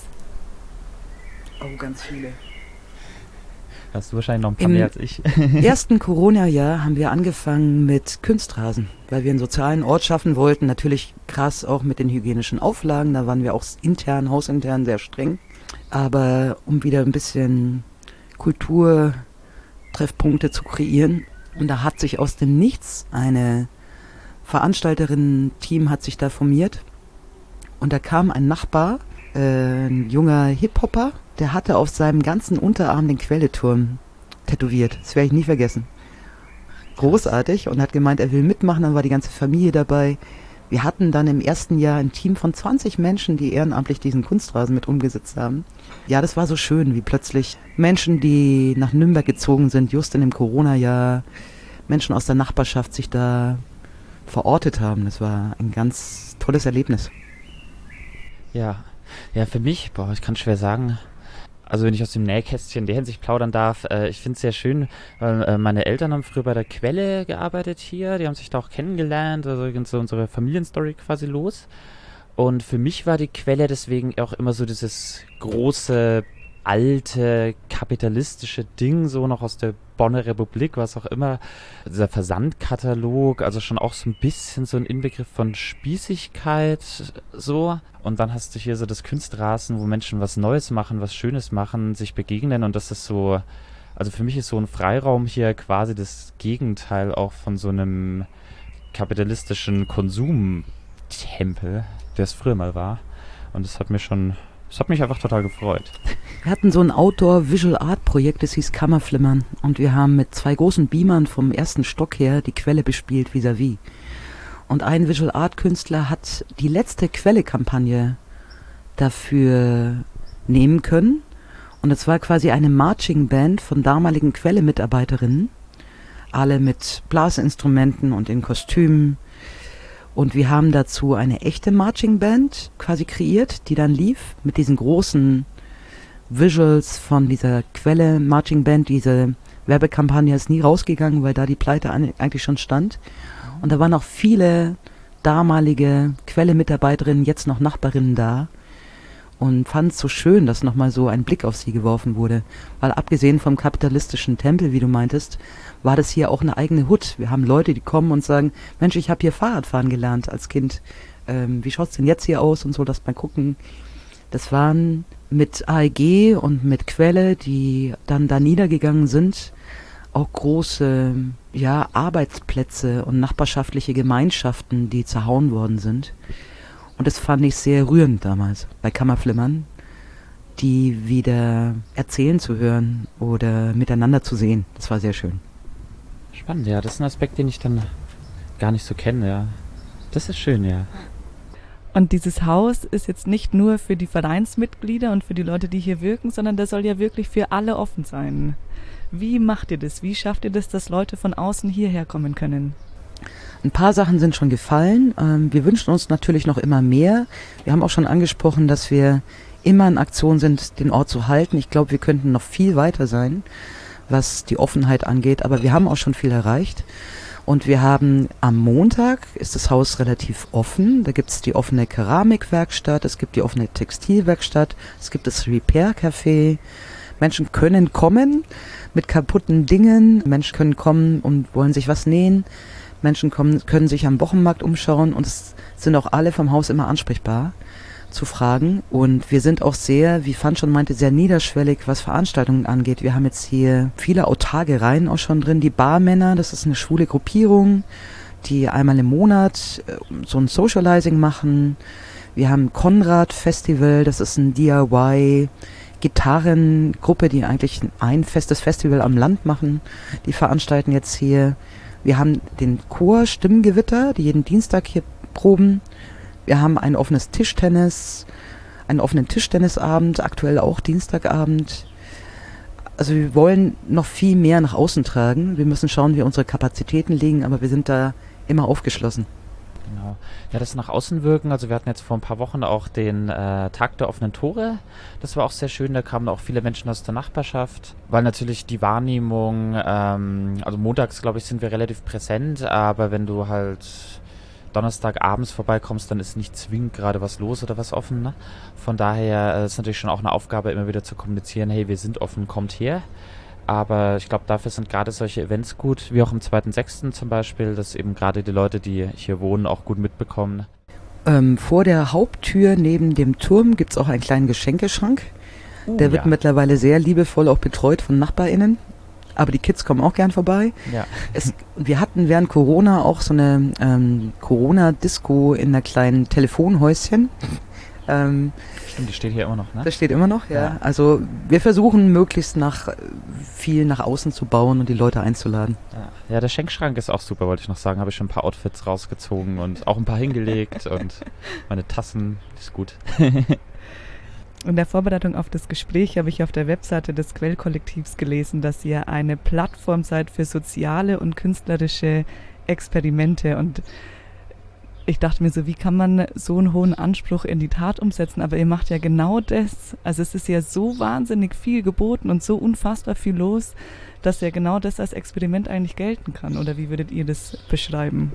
Oh, ganz viele. Hast du wahrscheinlich noch ein paar Im mehr als ich. ersten Corona-Jahr haben wir angefangen mit Kunstrasen, weil wir einen sozialen Ort schaffen wollten. Natürlich krass auch mit den hygienischen Auflagen, da waren wir auch intern, hausintern sehr streng. Aber um wieder ein bisschen Kulturtreffpunkte zu kreieren. Und da hat sich aus dem Nichts eine Veranstalterinnen-Team hat sich da formiert. Und da kam ein Nachbar, ein junger Hip-Hopper, der hatte auf seinem ganzen Unterarm den Quelleturm tätowiert. Das werde ich nie vergessen. Großartig und hat gemeint, er will mitmachen, dann war die ganze Familie dabei. Wir hatten dann im ersten Jahr ein Team von 20 Menschen, die ehrenamtlich diesen Kunstrasen mit umgesetzt haben. Ja, das war so schön, wie plötzlich Menschen, die nach Nürnberg gezogen sind, just in dem Corona-Jahr, Menschen aus der Nachbarschaft sich da verortet haben. Das war ein ganz tolles Erlebnis. Ja, für mich, ich kann schwer sagen, also wenn ich aus dem Nähkästchen in der Hinsicht plaudern darf, ich finde es sehr schön, weil meine Eltern haben früher bei der Quelle gearbeitet hier, die haben sich da auch kennengelernt, also ging so unsere Familienstory quasi los. Und für mich war die Quelle deswegen auch immer so dieses große, alte, kapitalistische Ding, so noch aus der Bonner Republik, was auch immer, dieser Versandkatalog, also schon auch so ein bisschen so ein Inbegriff von Spießigkeit, so. Und dann hast du hier so das Kunstrasen, wo Menschen was Neues machen, was Schönes machen, sich begegnen und das ist so, also für mich ist so ein Freiraum hier quasi das Gegenteil auch von so einem kapitalistischen Konsumtempel, der es früher mal war. Und das hat mich einfach total gefreut. Wir hatten so ein Outdoor-Visual-Art-Projekt, das hieß Kammerflimmern. Und wir haben mit 2 großen Beamern vom ersten Stock her die Quelle bespielt, vis-à-vis. Und ein Visual-Art-Künstler hat die letzte Quelle-Kampagne dafür nehmen können. Und es war quasi eine Marching-Band von damaligen Quelle-Mitarbeiterinnen. Alle mit Blasinstrumenten und in Kostümen. Und wir haben dazu eine echte Marching-Band quasi kreiert, die dann lief mit diesen großen Visuals von dieser Quelle Marching Band. Diese Werbekampagne ist nie rausgegangen, weil da die Pleite eigentlich schon stand. Und da waren auch viele damalige Quelle-Mitarbeiterinnen, jetzt noch Nachbarinnen da und fand es so schön, dass nochmal so ein Blick auf sie geworfen wurde. Weil abgesehen vom kapitalistischen Tempel, wie du meintest, war das hier auch eine eigene Hut. Wir haben Leute, die kommen und sagen, Mensch, ich habe hier Fahrradfahren gelernt als Kind. Wie schaut's denn jetzt hier aus und so, lass mal gucken. Das waren mit AEG und mit Quelle, die dann da niedergegangen sind, auch große Arbeitsplätze und nachbarschaftliche Gemeinschaften, die zerhauen worden sind. Und das fand ich sehr rührend damals bei Kammerflimmern, die wieder erzählen zu hören oder miteinander zu sehen. Das war sehr schön. Spannend, ja. Das ist ein Aspekt, den ich dann gar nicht so kenne, ja. Das ist schön, ja. Und dieses Haus ist jetzt nicht nur für die Vereinsmitglieder und für die Leute, die hier wirken, sondern das soll ja wirklich für alle offen sein. Wie macht ihr das? Wie schafft ihr das, dass Leute von außen hierher kommen können? Ein paar Sachen sind schon gefallen. Wir wünschen uns natürlich noch immer mehr. Wir haben auch schon angesprochen, dass wir immer in Aktion sind, den Ort zu halten. Ich glaube, wir könnten noch viel weiter sein, was die Offenheit angeht. Aber wir haben auch schon viel erreicht. Und wir haben am Montag ist das Haus relativ offen. Da gibt es die offene Keramikwerkstatt, es gibt die offene Textilwerkstatt, es gibt das Repair-Café. Menschen können kommen mit kaputten Dingen. Menschen können kommen und wollen sich was nähen. Menschen können sich am Wochenmarkt umschauen und es sind auch alle vom Haus immer ansprechbar zu fragen. Und wir sind auch sehr, wie Fan schon meinte, sehr niederschwellig, was Veranstaltungen angeht. Wir haben jetzt hier viele autarke Reihen auch schon drin. Die Barmänner, das ist eine schwule Gruppierung, die einmal im Monat so ein Socializing machen. Wir haben Konrad Festival, das ist ein DIY-Gitarrengruppe, die eigentlich ein festes Festival am Land machen. Die veranstalten jetzt hier. Wir haben den Chor Stimmgewitter, die jeden Dienstag hier proben. Wir haben ein offenes Tischtennis, einen offenen Tischtennisabend, aktuell auch Dienstagabend. Also wir wollen noch viel mehr nach außen tragen. Wir müssen schauen, wie unsere Kapazitäten liegen, aber wir sind da immer aufgeschlossen. Genau. Ja, das nach außen wirken. Also wir hatten jetzt vor ein paar Wochen auch den Tag der offenen Tore. Das war auch sehr schön. Da kamen auch viele Menschen aus der Nachbarschaft, weil natürlich die Wahrnehmung, also montags, glaube ich, sind wir relativ präsent, aber wenn du halt Donnerstag abends vorbeikommst, dann ist nicht zwingend gerade was los oder was offen. Ne? Von daher ist natürlich schon auch eine Aufgabe, immer wieder zu kommunizieren, hey, wir sind offen, kommt her. Aber ich glaube, dafür sind gerade solche Events gut, wie auch am 2.6. zum Beispiel, dass eben gerade die Leute, die hier wohnen, auch gut mitbekommen. Vor der Haupttür neben dem Turm gibt es auch einen kleinen Geschenkeschrank. Der wird mittlerweile sehr liebevoll auch betreut von NachbarInnen. Aber die Kids kommen auch gern vorbei. Ja. Wir hatten während Corona auch so eine Corona-Disco in einer kleinen Telefonhäuschen. Stimmt, die steht hier immer noch, ne? Das steht immer noch, ja. Also wir versuchen möglichst viel nach außen zu bauen und die Leute einzuladen. Ja, der Schenkschrank ist auch super, wollte ich noch sagen. Habe ich schon ein paar Outfits rausgezogen und auch ein paar hingelegt und meine Tassen, ist gut. In der Vorbereitung auf das Gespräch habe ich auf der Webseite des Quellkollektivs gelesen, dass ihr eine Plattform seid für soziale und künstlerische Experimente. Und ich dachte mir so, wie kann man so einen hohen Anspruch in die Tat umsetzen? Aber ihr macht ja genau das. Also es ist ja so wahnsinnig viel geboten und so unfassbar viel los, dass ja genau das als Experiment eigentlich gelten kann. Oder wie würdet ihr das beschreiben?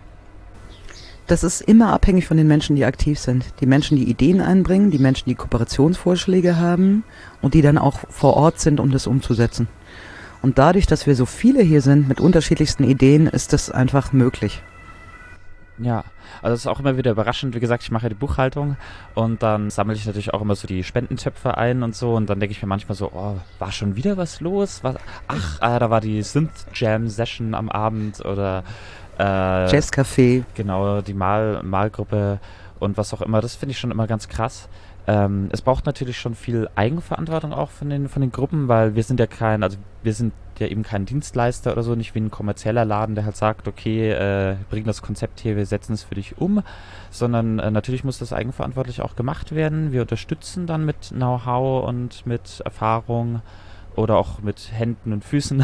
Das ist immer abhängig von den Menschen, die aktiv sind. Die Menschen, die Ideen einbringen, die Menschen, die Kooperationsvorschläge haben und die dann auch vor Ort sind, um das umzusetzen. Und dadurch, dass wir so viele hier sind mit unterschiedlichsten Ideen, ist das einfach möglich. Ja, also es ist auch immer wieder überraschend. Wie gesagt, ich mache ja die Buchhaltung und dann sammle ich natürlich auch immer so die Spendentöpfe ein und so und dann denke ich mir manchmal so, oh, war schon wieder was los? Da war die Synth-Jam-Session am Abend oder Jazzcafé. Genau, die Malgruppe und was auch immer. Das finde ich schon immer ganz krass. Es braucht natürlich schon viel Eigenverantwortung auch von den Gruppen, weil wir sind ja eben kein Dienstleister oder so, nicht wie ein kommerzieller Laden, der halt sagt, okay, bring das Konzept hier, wir setzen es für dich um, sondern natürlich muss das eigenverantwortlich auch gemacht werden. Wir unterstützen dann mit Know-how und mit Erfahrung oder auch mit Händen und Füßen.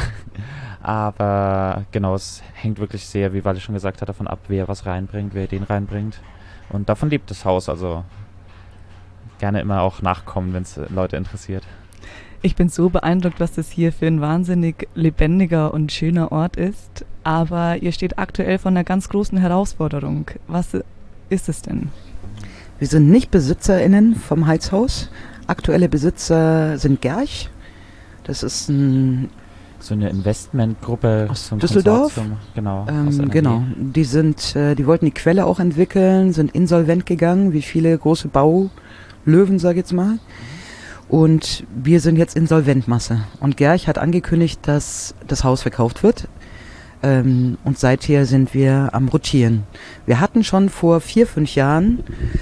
Aber genau, es hängt wirklich sehr, wie Walle schon gesagt hat, davon ab, wer was reinbringt, wer Ideen reinbringt. Und davon lebt das Haus, also gerne immer auch nachkommen, wenn es Leute interessiert. Ich bin so beeindruckt, was das hier für ein wahnsinnig lebendiger und schöner Ort ist. Aber ihr steht aktuell vor einer ganz großen Herausforderung. Was ist es denn? Wir sind nicht BesitzerInnen vom Heizhaus. Aktuelle Besitzer sind Gerch. Das ist so eine Investmentgruppe aus Düsseldorf. Genau. Genau. Die wollten die Quelle auch entwickeln, sind insolvent gegangen, wie viele große Baulöwen, sag ich jetzt mal. Und wir sind jetzt Insolventmasse. Und Gerch hat angekündigt, dass das Haus verkauft wird. Und seither sind wir am Rotieren. Wir hatten schon vor 4-5 Jahren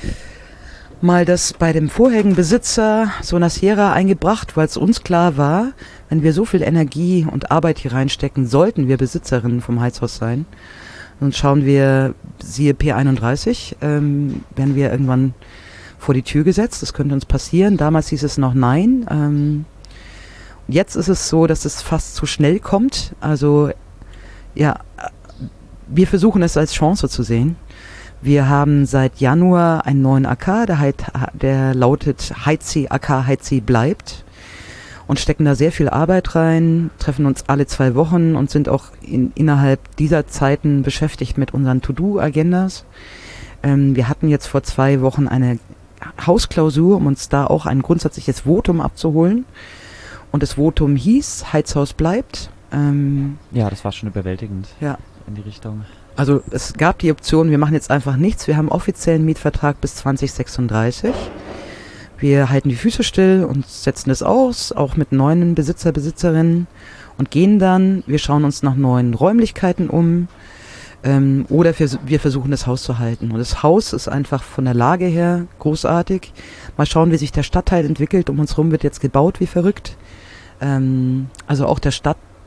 mal das bei dem vorherigen Besitzer so einer Sierra eingebracht, weil es uns klar war, wenn wir so viel Energie und Arbeit hier reinstecken, sollten wir Besitzerinnen vom Heizhaus sein. Und schauen wir, siehe P31, werden wir irgendwann vor die Tür gesetzt. Das könnte uns passieren. Damals hieß es noch nein. Jetzt ist es so, dass es fast zu schnell kommt. Also ja, wir versuchen es als Chance zu sehen. Wir haben seit Januar einen neuen AK, der lautet Heizi, AK Heizi bleibt, und stecken da sehr viel Arbeit rein, treffen uns alle 2 Wochen und sind auch innerhalb dieser Zeiten beschäftigt mit unseren To-Do-Agendas. Wir hatten jetzt vor 2 Wochen eine Hausklausur, um uns da auch ein grundsätzliches Votum abzuholen. Und das Votum hieß, Heizhaus bleibt. Ja, das war schon überwältigend. Ja. In die Richtung. Also es gab die Option, wir machen jetzt einfach nichts. Wir haben offiziellen Mietvertrag bis 2036. Wir halten die Füße still und setzen es aus, auch mit neuen Besitzerinnen, und gehen dann. Wir schauen uns nach neuen Räumlichkeiten um, oder wir versuchen das Haus zu halten. Und das Haus ist einfach von der Lage her großartig. Mal schauen, wie sich der Stadtteil entwickelt. Um uns herum wird jetzt gebaut wie verrückt. Also auch der Stadtgeist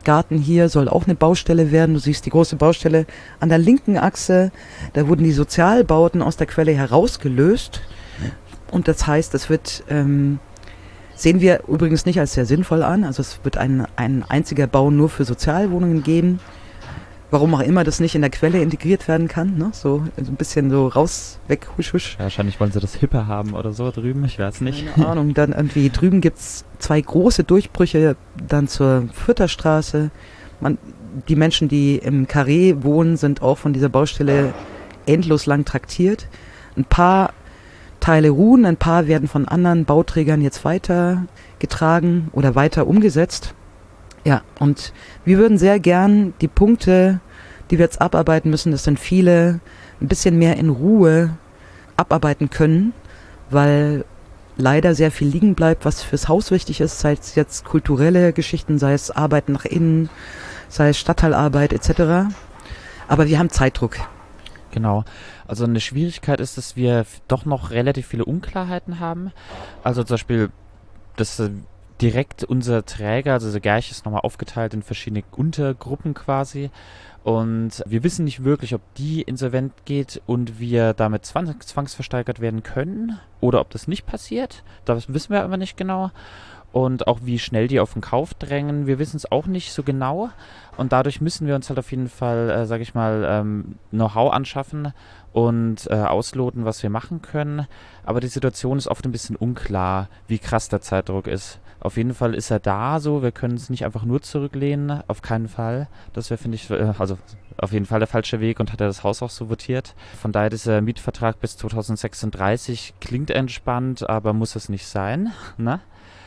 Garten hier soll auch eine Baustelle werden. Du siehst die große Baustelle an der linken Achse. Da wurden die Sozialbauten aus der Quelle herausgelöst. Und das heißt, es wird, sehen wir übrigens nicht als sehr sinnvoll an. Also es wird ein einziger Bau nur für Sozialwohnungen geben. Warum auch immer das nicht in der Quelle integriert werden kann, ne? So ein bisschen so raus, weg, husch, husch. Ja, wahrscheinlich wollen sie das hipper haben oder so drüben, ich weiß nicht. Keine Ahnung, dann irgendwie drüben gibt's 2 große Durchbrüche dann zur Fürther Straße. Die Menschen, die im Carré wohnen, sind auch von dieser Baustelle endlos lang traktiert. Ein paar Teile ruhen, ein paar werden von anderen Bauträgern jetzt weitergetragen oder weiter umgesetzt. Ja, und wir würden sehr gern die Punkte, die wir jetzt abarbeiten müssen, das sind viele, ein bisschen mehr in Ruhe abarbeiten können, weil leider sehr viel liegen bleibt, was fürs Haus wichtig ist, sei es jetzt kulturelle Geschichten, sei es Arbeit nach innen, sei es Stadtteilarbeit etc. Aber wir haben Zeitdruck. Genau. Also eine Schwierigkeit ist, dass wir doch noch relativ viele Unklarheiten haben. Also zum Beispiel, dass direkt unser Träger, also der Gerch ist nochmal aufgeteilt in verschiedene Untergruppen quasi. Und wir wissen nicht wirklich, ob die insolvent geht und wir damit zwangsversteigert werden können oder ob das nicht passiert. Das wissen wir aber nicht genau. Und auch wie schnell die auf den Kauf drängen, wir wissen es auch nicht so genau. Und dadurch müssen wir uns halt auf jeden Fall, Know-how anschaffen und ausloten, was wir machen können. Aber die Situation ist oft ein bisschen unklar, wie krass der Zeitdruck ist. Auf jeden Fall ist er da so, wir können es nicht einfach nur zurücklehnen, auf keinen Fall. Das wäre, finde ich, auf jeden Fall der falsche Weg und hat er das Haus auch so votiert. Von daher dieser Mietvertrag bis 2036 klingt entspannt, aber muss es nicht sein, ne?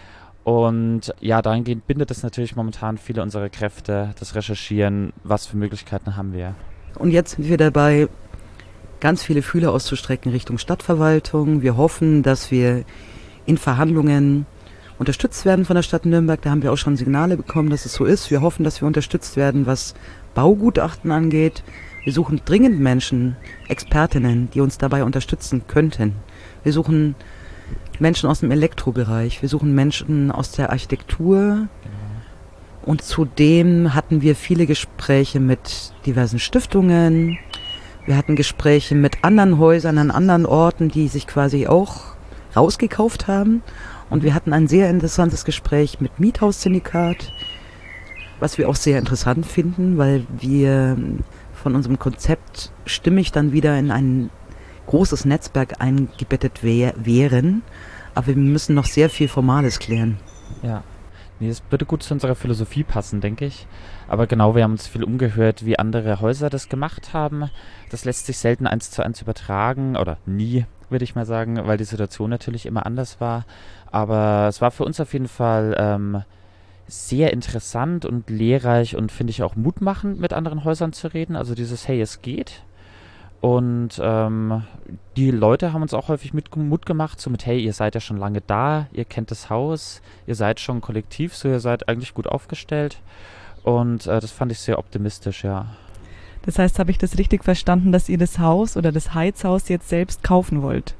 Und ja, dahingehend bindet es natürlich momentan viele unserer Kräfte, das Recherchieren, was für Möglichkeiten haben wir. Und jetzt sind wir dabei, ganz viele Fühler auszustrecken Richtung Stadtverwaltung. Wir hoffen, dass wir in Verhandlungen unterstützt werden von der Stadt Nürnberg. Da haben wir auch schon Signale bekommen, dass es so ist. Wir hoffen, dass wir unterstützt werden, was Baugutachten angeht. Wir suchen dringend Menschen, Expertinnen, die uns dabei unterstützen könnten. Wir suchen Menschen aus dem Elektrobereich, wir suchen Menschen aus der Architektur. Und zudem hatten wir viele Gespräche mit diversen Stiftungen. Wir hatten Gespräche mit anderen Häusern an anderen Orten, die sich quasi auch rausgekauft haben. Und wir hatten ein sehr interessantes Gespräch mit Miethaussyndikat, was wir auch sehr interessant finden, weil wir von unserem Konzept stimmig dann wieder in ein großes Netzwerk eingebettet wären. Aber wir müssen noch sehr viel Formales klären. Ja, nee, das würde gut zu unserer Philosophie passen, denke ich. Aber genau, wir haben uns viel umgehört, wie andere Häuser das gemacht haben. Das lässt sich selten 1:1 übertragen, oder nie, würde ich mal sagen, weil die Situation natürlich immer anders war. Aber es war für uns auf jeden Fall sehr interessant und lehrreich und finde ich auch mutmachend, mit anderen Häusern zu reden. Also dieses Hey, es geht. Und die Leute haben uns auch häufig Mut gemacht, so mit, hey, ihr seid ja schon lange da, ihr kennt das Haus, ihr seid schon kollektiv, so ihr seid eigentlich gut aufgestellt. Und das fand ich sehr optimistisch, ja. Das heißt, habe ich das richtig verstanden, dass ihr das Haus oder das Heizhaus jetzt selbst kaufen wollt?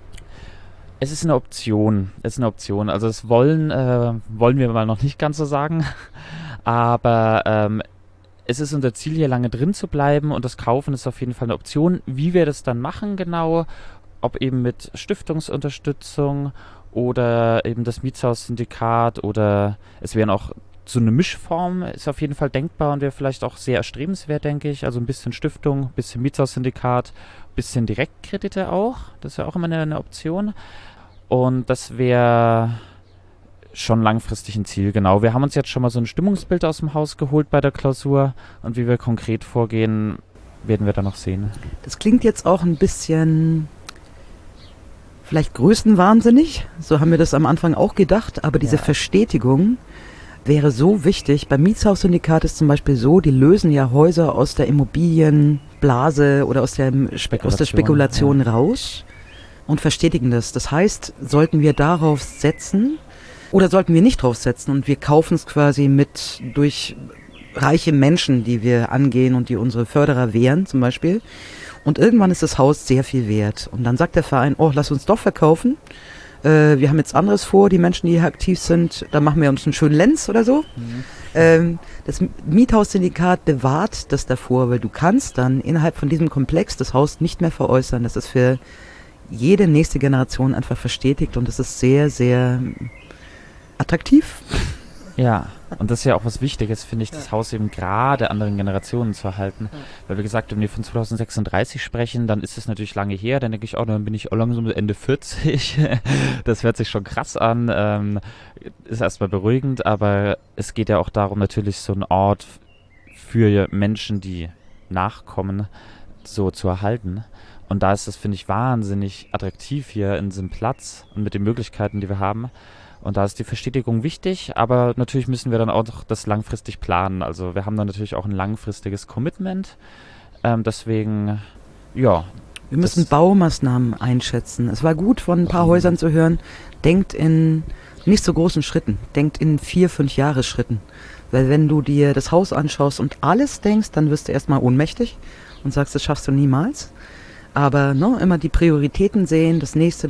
Es ist eine Option. Also das wollen wir mal noch nicht ganz so sagen. Aber es ist unser Ziel, hier lange drin zu bleiben und das Kaufen ist auf jeden Fall eine Option. Wie wir das dann machen genau, ob eben mit Stiftungsunterstützung oder eben das Mietshaussyndikat oder es wären auch so eine Mischform, ist auf jeden Fall denkbar und wäre vielleicht auch sehr erstrebenswert, denke ich. Also ein bisschen Stiftung, ein bisschen Mietshaussyndikat, ein bisschen Direktkredite auch. Das wäre auch immer eine Option. Und das wäre schon langfristig ein Ziel, genau. Wir haben uns jetzt schon mal so ein Stimmungsbild aus dem Haus geholt bei der Klausur und wie wir konkret vorgehen, werden wir dann noch sehen. Das klingt jetzt auch ein bisschen vielleicht größenwahnsinnig, so haben wir das am Anfang auch gedacht, aber diese Verstetigung wäre so wichtig. Beim Mietshaussyndikat ist zum Beispiel so, die lösen ja Häuser aus der Immobilienblase oder aus der Spekulation raus und verstetigen das. Das heißt, sollten wir darauf setzen oder sollten wir nicht drauf setzen und wir kaufen es quasi mit durch reiche Menschen, die wir angehen und die unsere Förderer wehren zum Beispiel. Und irgendwann ist das Haus sehr viel wert. Und dann sagt der Verein, oh, lass uns doch verkaufen. Wir haben jetzt anderes vor, die Menschen, die hier aktiv sind, da machen wir uns einen schönen Lenz oder so. Das Miethaussyndikat bewahrt das davor, weil du kannst dann innerhalb von diesem Komplex das Haus nicht mehr veräußern. Das ist für jede nächste Generation einfach verstetigt und das ist sehr, sehr attraktiv. Ja, und das ist ja auch was Wichtiges, finde ich, das Haus eben gerade anderen Generationen zu erhalten. Weil, wie gesagt, wenn wir von 2036 sprechen, dann ist es natürlich lange her. Dann denke ich, oh, dann bin ich auch langsam Ende 40. Das hört sich schon krass an. Ist erstmal beruhigend, aber es geht ja auch darum, natürlich so einen Ort für Menschen, die nachkommen, so zu erhalten. Und da ist das, finde ich, wahnsinnig attraktiv hier in diesem Platz und mit den Möglichkeiten, die wir haben. Und da ist die Verstetigung wichtig, aber natürlich müssen wir dann auch das langfristig planen. Also wir haben dann natürlich auch ein langfristiges Commitment. Deswegen, ja. Wir müssen Baumaßnahmen einschätzen. Es war gut, von ein paar Häusern zu hören, denkt in nicht so großen Schritten, denkt in 4-5 Jahresschritten. Weil wenn du dir das Haus anschaust und alles denkst, dann wirst du erstmal ohnmächtig und sagst, das schaffst du niemals. Aber immer die Prioritäten sehen, das nächste,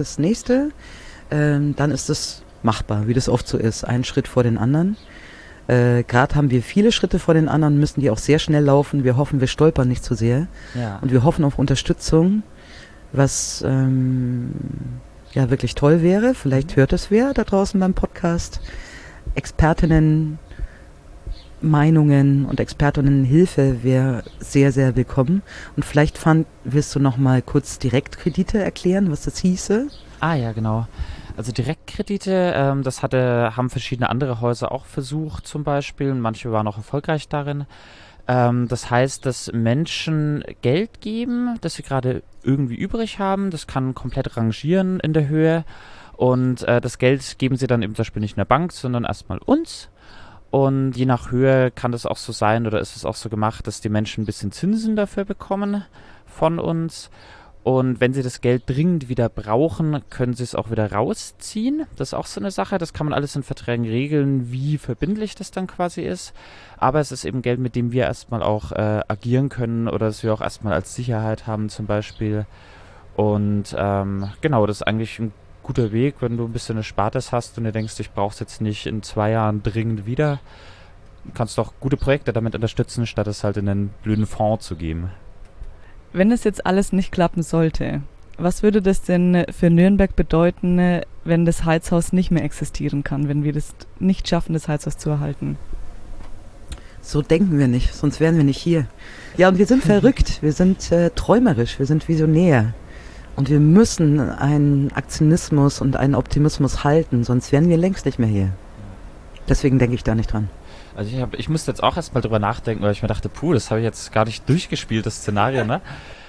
dann ist es machbar, wie das oft so ist, einen Schritt vor den anderen. Gerade haben wir viele Schritte vor den anderen, müssen die auch sehr schnell laufen. Wir hoffen, wir stolpern nicht zu sehr. Ja. Und wir hoffen auf Unterstützung, was wirklich toll wäre. Vielleicht hört es wer da draußen beim Podcast. Expertinnen, Meinungen und Expertinnenhilfe wäre sehr, sehr willkommen. Und vielleicht willst du noch mal kurz Direktkredite erklären, was das hieße? Ah ja, genau. Also Direktkredite, das haben verschiedene andere Häuser auch versucht zum Beispiel und manche waren auch erfolgreich darin. Das heißt, dass Menschen Geld geben, das sie gerade irgendwie übrig haben. Das kann komplett rangieren in der Höhe und das Geld geben sie dann eben zum Beispiel nicht in der Bank, sondern erstmal uns. Und je nach Höhe kann das auch so sein oder ist es auch so gemacht, dass die Menschen ein bisschen Zinsen dafür bekommen von uns. Und wenn sie das Geld dringend wieder brauchen, können sie es auch wieder rausziehen. Das ist auch so eine Sache. Das kann man alles in Verträgen regeln, wie verbindlich das dann quasi ist. Aber es ist eben Geld, mit dem wir erstmal auch agieren können oder das wir auch erstmal als Sicherheit haben zum Beispiel. Und genau, das ist eigentlich ein guter Weg, wenn du ein bisschen Erspartes hast und du denkst, ich brauche es jetzt nicht in 2 Jahren dringend wieder. Kannst doch gute Projekte damit unterstützen, statt es halt in einen blöden Fonds zu geben. Wenn es jetzt alles nicht klappen sollte, was würde das denn für Nürnberg bedeuten, wenn das Heizhaus nicht mehr existieren kann, wenn wir das nicht schaffen, das Heizhaus zu erhalten? So denken wir nicht, sonst wären wir nicht hier. Ja, und wir sind verrückt, wir sind träumerisch, wir sind visionär. Und wir müssen einen Aktionismus und einen Optimismus halten, sonst wären wir längst nicht mehr hier. Deswegen denke ich da nicht dran. Also ich musste jetzt auch erstmal drüber nachdenken, weil ich mir dachte, das habe ich jetzt gar nicht durchgespielt, das Szenario, ne?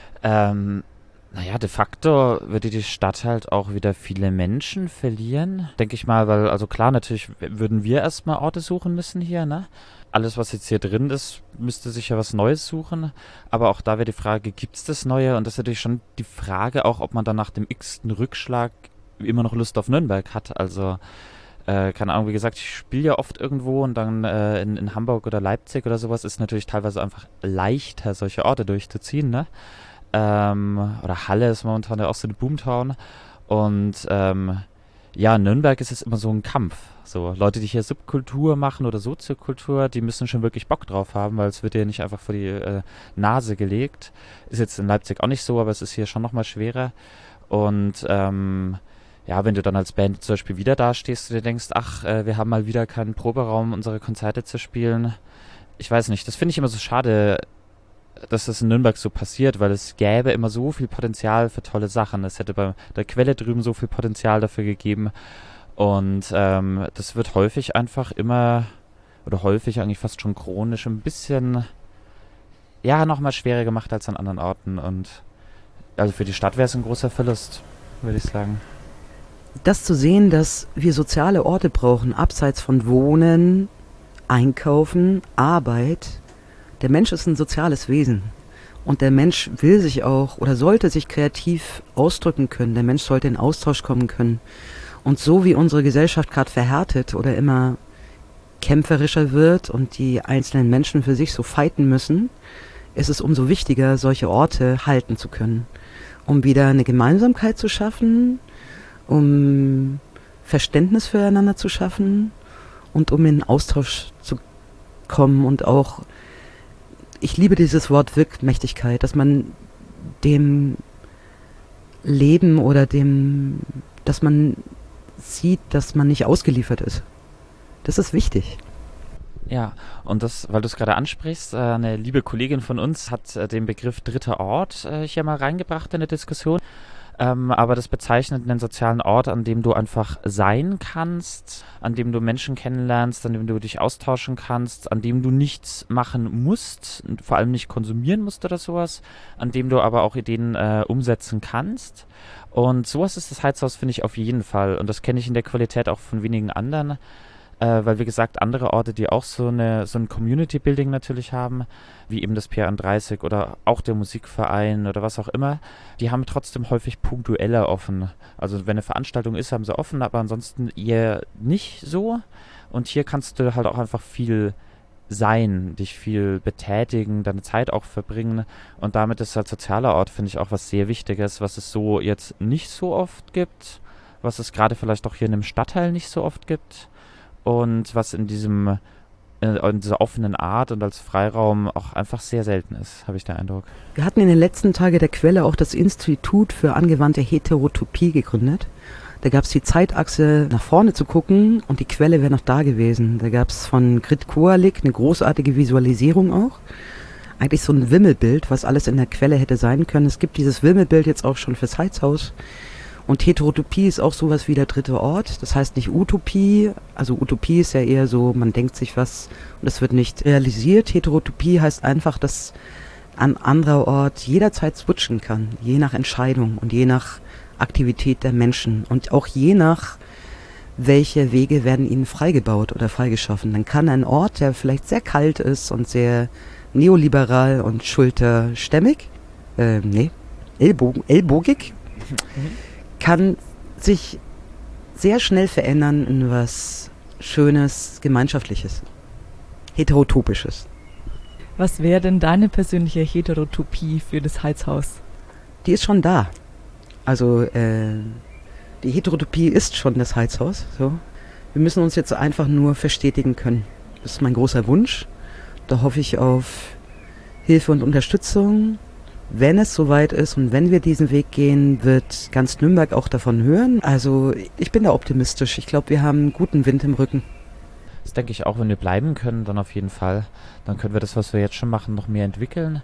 De facto würde die Stadt halt auch wieder viele Menschen verlieren, denke ich mal, weil, also klar, natürlich würden wir erstmal Orte suchen müssen hier, ne? Alles, was jetzt hier drin ist, müsste sich ja was Neues suchen, aber auch da wäre die Frage, gibt es das Neue? Und das ist natürlich schon die Frage auch, ob man dann nach dem x-ten Rückschlag immer noch Lust auf Nürnberg hat, also keine Ahnung, wie gesagt, ich spiele ja oft irgendwo und dann in Hamburg oder Leipzig oder sowas ist natürlich teilweise einfach leichter, solche Orte durchzuziehen, ne? Oder Halle ist momentan ja auch so eine Boomtown und Nürnberg ist es immer so ein Kampf. So Leute, die hier Subkultur machen oder Soziokultur, die müssen schon wirklich Bock drauf haben, weil es wird ja nicht einfach vor die Nase gelegt. Ist jetzt in Leipzig auch nicht so, aber es ist hier schon nochmal schwerer und wenn du dann als Band zum Beispiel wieder dastehst und dir denkst, wir haben mal wieder keinen Proberaum, unsere Konzerte zu spielen. Ich weiß nicht, das finde ich immer so schade, dass das in Nürnberg so passiert, weil es gäbe immer so viel Potenzial für tolle Sachen. Es hätte bei der Quelle drüben so viel Potenzial dafür gegeben. Und das wird häufig einfach häufig eigentlich fast schon chronisch ein bisschen, nochmal schwerer gemacht als an anderen Orten. Und also für die Stadt wäre es ein großer Verlust, würde ich sagen. Das zu sehen, dass wir soziale Orte brauchen, abseits von Wohnen, Einkaufen, Arbeit. Der Mensch ist ein soziales Wesen und der Mensch will sich auch oder sollte sich kreativ ausdrücken können. Der Mensch sollte in Austausch kommen können. Und so wie unsere Gesellschaft gerade verhärtet oder immer kämpferischer wird und die einzelnen Menschen für sich so fighten müssen, ist es umso wichtiger, solche Orte halten zu können, um wieder eine Gemeinsamkeit zu schaffen, um Verständnis füreinander zu schaffen und um in Austausch zu kommen und auch, ich liebe dieses Wort Wirkmächtigkeit, dass man dem Leben oder dass man sieht, dass man nicht ausgeliefert ist. Das ist wichtig. Ja, und das, weil du es gerade ansprichst, eine liebe Kollegin von uns hat den Begriff dritter Ort hier mal reingebracht in der Diskussion. Aber das bezeichnet einen sozialen Ort, an dem du einfach sein kannst, an dem du Menschen kennenlernst, an dem du dich austauschen kannst, an dem du nichts machen musst, vor allem nicht konsumieren musst oder sowas, an dem du aber auch Ideen umsetzen kannst. Und sowas ist das Heizhaus, finde ich, auf jeden Fall. Und das kenne ich in der Qualität auch von wenigen anderen. Weil, wie gesagt, andere Orte, die auch so ein Community-Building natürlich haben, wie eben das Pier 30 oder auch der Musikverein oder was auch immer, die haben trotzdem häufig punktueller offen. Also wenn eine Veranstaltung ist, haben sie offen, aber ansonsten eher nicht so. Und hier kannst du halt auch einfach viel sein, dich viel betätigen, deine Zeit auch verbringen. Und damit ist halt sozialer Ort, finde ich, auch was sehr Wichtiges, was es so jetzt nicht so oft gibt, was es gerade vielleicht auch hier in einem Stadtteil nicht so oft gibt. Und was in dieser offenen Art und als Freiraum auch einfach sehr selten ist, habe ich den Eindruck. Wir hatten in den letzten Tagen der Quelle auch das Institut für angewandte Heterotopie gegründet. Da gab es die Zeitachse nach vorne zu gucken und die Quelle wäre noch da gewesen. Da gab es von Grit Koalik eine großartige Visualisierung auch. Eigentlich so ein Wimmelbild, was alles in der Quelle hätte sein können. Es gibt dieses Wimmelbild jetzt auch schon fürs Heizhaus. Und Heterotopie ist auch sowas wie der dritte Ort. Das heißt nicht Utopie. Also Utopie ist ja eher so, man denkt sich was und es wird nicht realisiert. Heterotopie heißt einfach, dass ein anderer Ort jederzeit switchen kann. Je nach Entscheidung und je nach Aktivität der Menschen. Und auch je nach, welche Wege werden ihnen freigebaut oder freigeschaffen. Dann kann ein Ort, der vielleicht sehr kalt ist und sehr neoliberal und schulterstämmig, ellbogig, kann sich sehr schnell verändern in was Schönes, Gemeinschaftliches, Heterotopisches. Was wäre denn deine persönliche Heterotopie für das Heizhaus? Die ist schon da. Also die Heterotopie ist schon das Heizhaus. So. Wir müssen uns jetzt einfach nur verstetigen können. Das ist mein großer Wunsch. Da hoffe ich auf Hilfe und Unterstützung. Wenn es soweit ist und wenn wir diesen Weg gehen, wird ganz Nürnberg auch davon hören. Also ich bin da optimistisch. Ich glaube, wir haben einen guten Wind im Rücken. Das denke ich auch, wenn wir bleiben können, dann auf jeden Fall. Dann können wir das, was wir jetzt schon machen, noch mehr entwickeln.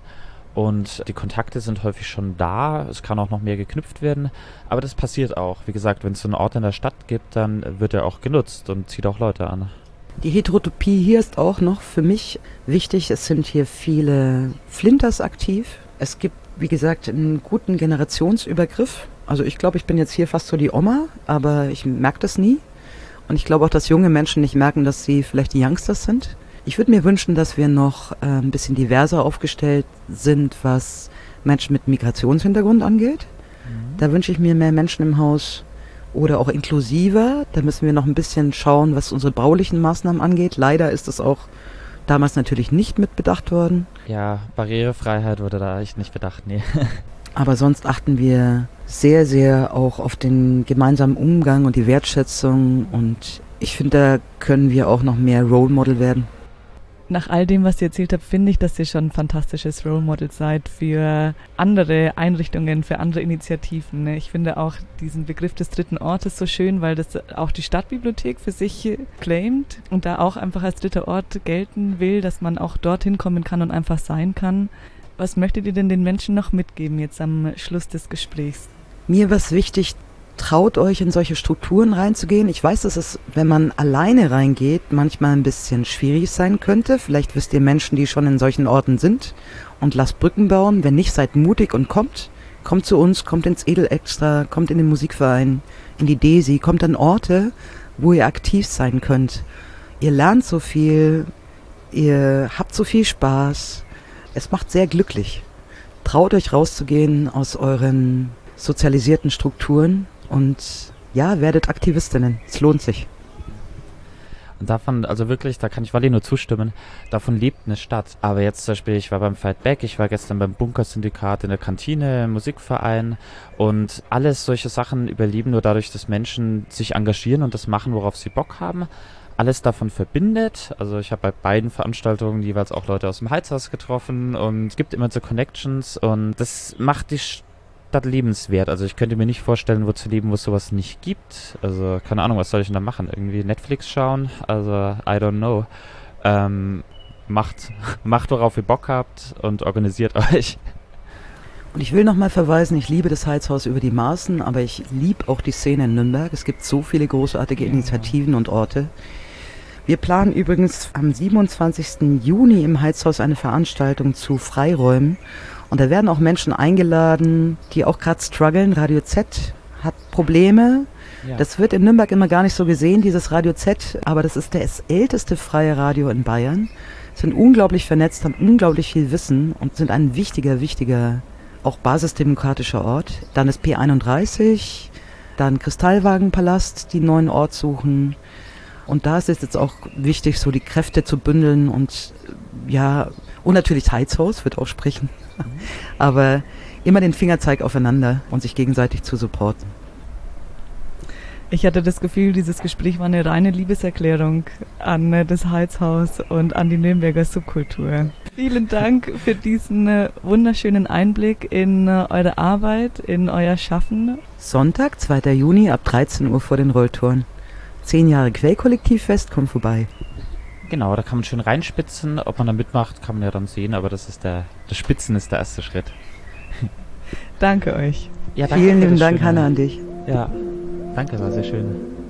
Und die Kontakte sind häufig schon da. Es kann auch noch mehr geknüpft werden. Aber das passiert auch. Wie gesagt, wenn es so einen Ort in der Stadt gibt, dann wird er auch genutzt und zieht auch Leute an. Die Heterotopie hier ist auch noch für mich wichtig. Es sind hier viele Flinters aktiv. Es gibt, wie gesagt, einen guten Generationsübergriff. Also ich glaube, ich bin jetzt hier fast so die Oma, aber ich merke das nie. Und ich glaube auch, dass junge Menschen nicht merken, dass sie vielleicht die Youngsters sind. Ich würde mir wünschen, dass wir noch ein bisschen diverser aufgestellt sind, was Menschen mit Migrationshintergrund angeht. Da wünsche ich mir mehr Menschen im Haus oder auch inklusiver. Da müssen wir noch ein bisschen schauen, was unsere baulichen Maßnahmen angeht. Leider ist das auch damals natürlich nicht mit bedacht worden. Ja, Barrierefreiheit wurde da echt nicht bedacht, nee. Aber sonst achten wir sehr, sehr auch auf den gemeinsamen Umgang und die Wertschätzung. Und ich finde, da können wir auch noch mehr Role Model werden. Nach all dem, was ihr erzählt habt, finde ich, dass ihr schon ein fantastisches Role Model seid für andere Einrichtungen, für andere Initiativen. Ich finde auch diesen Begriff des dritten Ortes so schön, weil das auch die Stadtbibliothek für sich claimt und da auch einfach als dritter Ort gelten will, dass man auch dorthin kommen kann und einfach sein kann. Was möchtet ihr denn den Menschen noch mitgeben jetzt am Schluss des Gesprächs? Mir war es wichtig, traut euch in solche Strukturen reinzugehen. Ich weiß, dass es, wenn man alleine reingeht, manchmal ein bisschen schwierig sein könnte. Vielleicht wisst ihr Menschen, die schon in solchen Orten sind und lasst Brücken bauen. Wenn nicht, seid mutig und kommt. Kommt zu uns, kommt ins Edelextra, kommt in den Musikverein, in die Desi, kommt an Orte, wo ihr aktiv sein könnt. Ihr lernt so viel, ihr habt so viel Spaß. Es macht sehr glücklich. Traut euch rauszugehen aus euren sozialisierten Strukturen und ja, werdet Aktivistinnen. Es lohnt sich. Und davon, also wirklich, da kann ich Wally nur zustimmen, davon lebt eine Stadt. Aber jetzt zum Beispiel, ich war beim Fight Back, ich war gestern beim Bunkersyndikat in der Kantine, im Musikverein und alles solche Sachen überleben nur dadurch, dass Menschen sich engagieren und das machen, worauf sie Bock haben. alles davon verbindet. Also ich habe bei beiden Veranstaltungen jeweils auch Leute aus dem Heizhaus getroffen und es gibt immer so Connections und das macht die Stadt lebenswert. Also ich könnte mir nicht vorstellen, wo zu leben, wo es sowas nicht gibt. Also keine Ahnung, was soll ich denn da machen? Irgendwie Netflix schauen? Also I don't know. Macht, worauf ihr Bock habt und organisiert euch. Und ich will nochmal verweisen, ich liebe das Heizhaus über die Maßen, aber ich liebe auch die Szene in Nürnberg. Es gibt so viele großartige Initiativen und Orte. Wir planen übrigens am 27. Juni im Heizhaus eine Veranstaltung zu Freiräumen. Und da werden auch Menschen eingeladen, die auch gerade strugglen. Radio Z hat Probleme. Ja. Das wird in Nürnberg immer gar nicht so gesehen, dieses Radio Z. Aber das ist das älteste freie Radio in Bayern. Sind unglaublich vernetzt, haben unglaublich viel Wissen und sind ein wichtiger auch basisdemokratischer Ort. Dann das P31, dann Kristallwagenpalast, die einen neuen Ort suchen. Und da ist es jetzt auch wichtig, so die Kräfte zu bündeln und und natürlich das Heizhaus wird auch sprechen. Aber immer den Fingerzeig aufeinander und sich gegenseitig zu supporten. Ich hatte das Gefühl, dieses Gespräch war eine reine Liebeserklärung an das Heizhaus und an die Nürnberger Subkultur. Vielen Dank für diesen wunderschönen Einblick in eure Arbeit, in euer Schaffen. Sonntag, 2. Juni ab 13 Uhr vor den Rolltoren. 10 Jahre Quellkollektivfest, komm vorbei. Genau, da kann man schön reinspitzen. Ob man da mitmacht, kann man ja dann sehen, aber das Spitzen ist der erste Schritt. Danke euch. Ja, danke. Vielen lieben Dank, Hanna, an dich. Ja, danke, war sehr schön.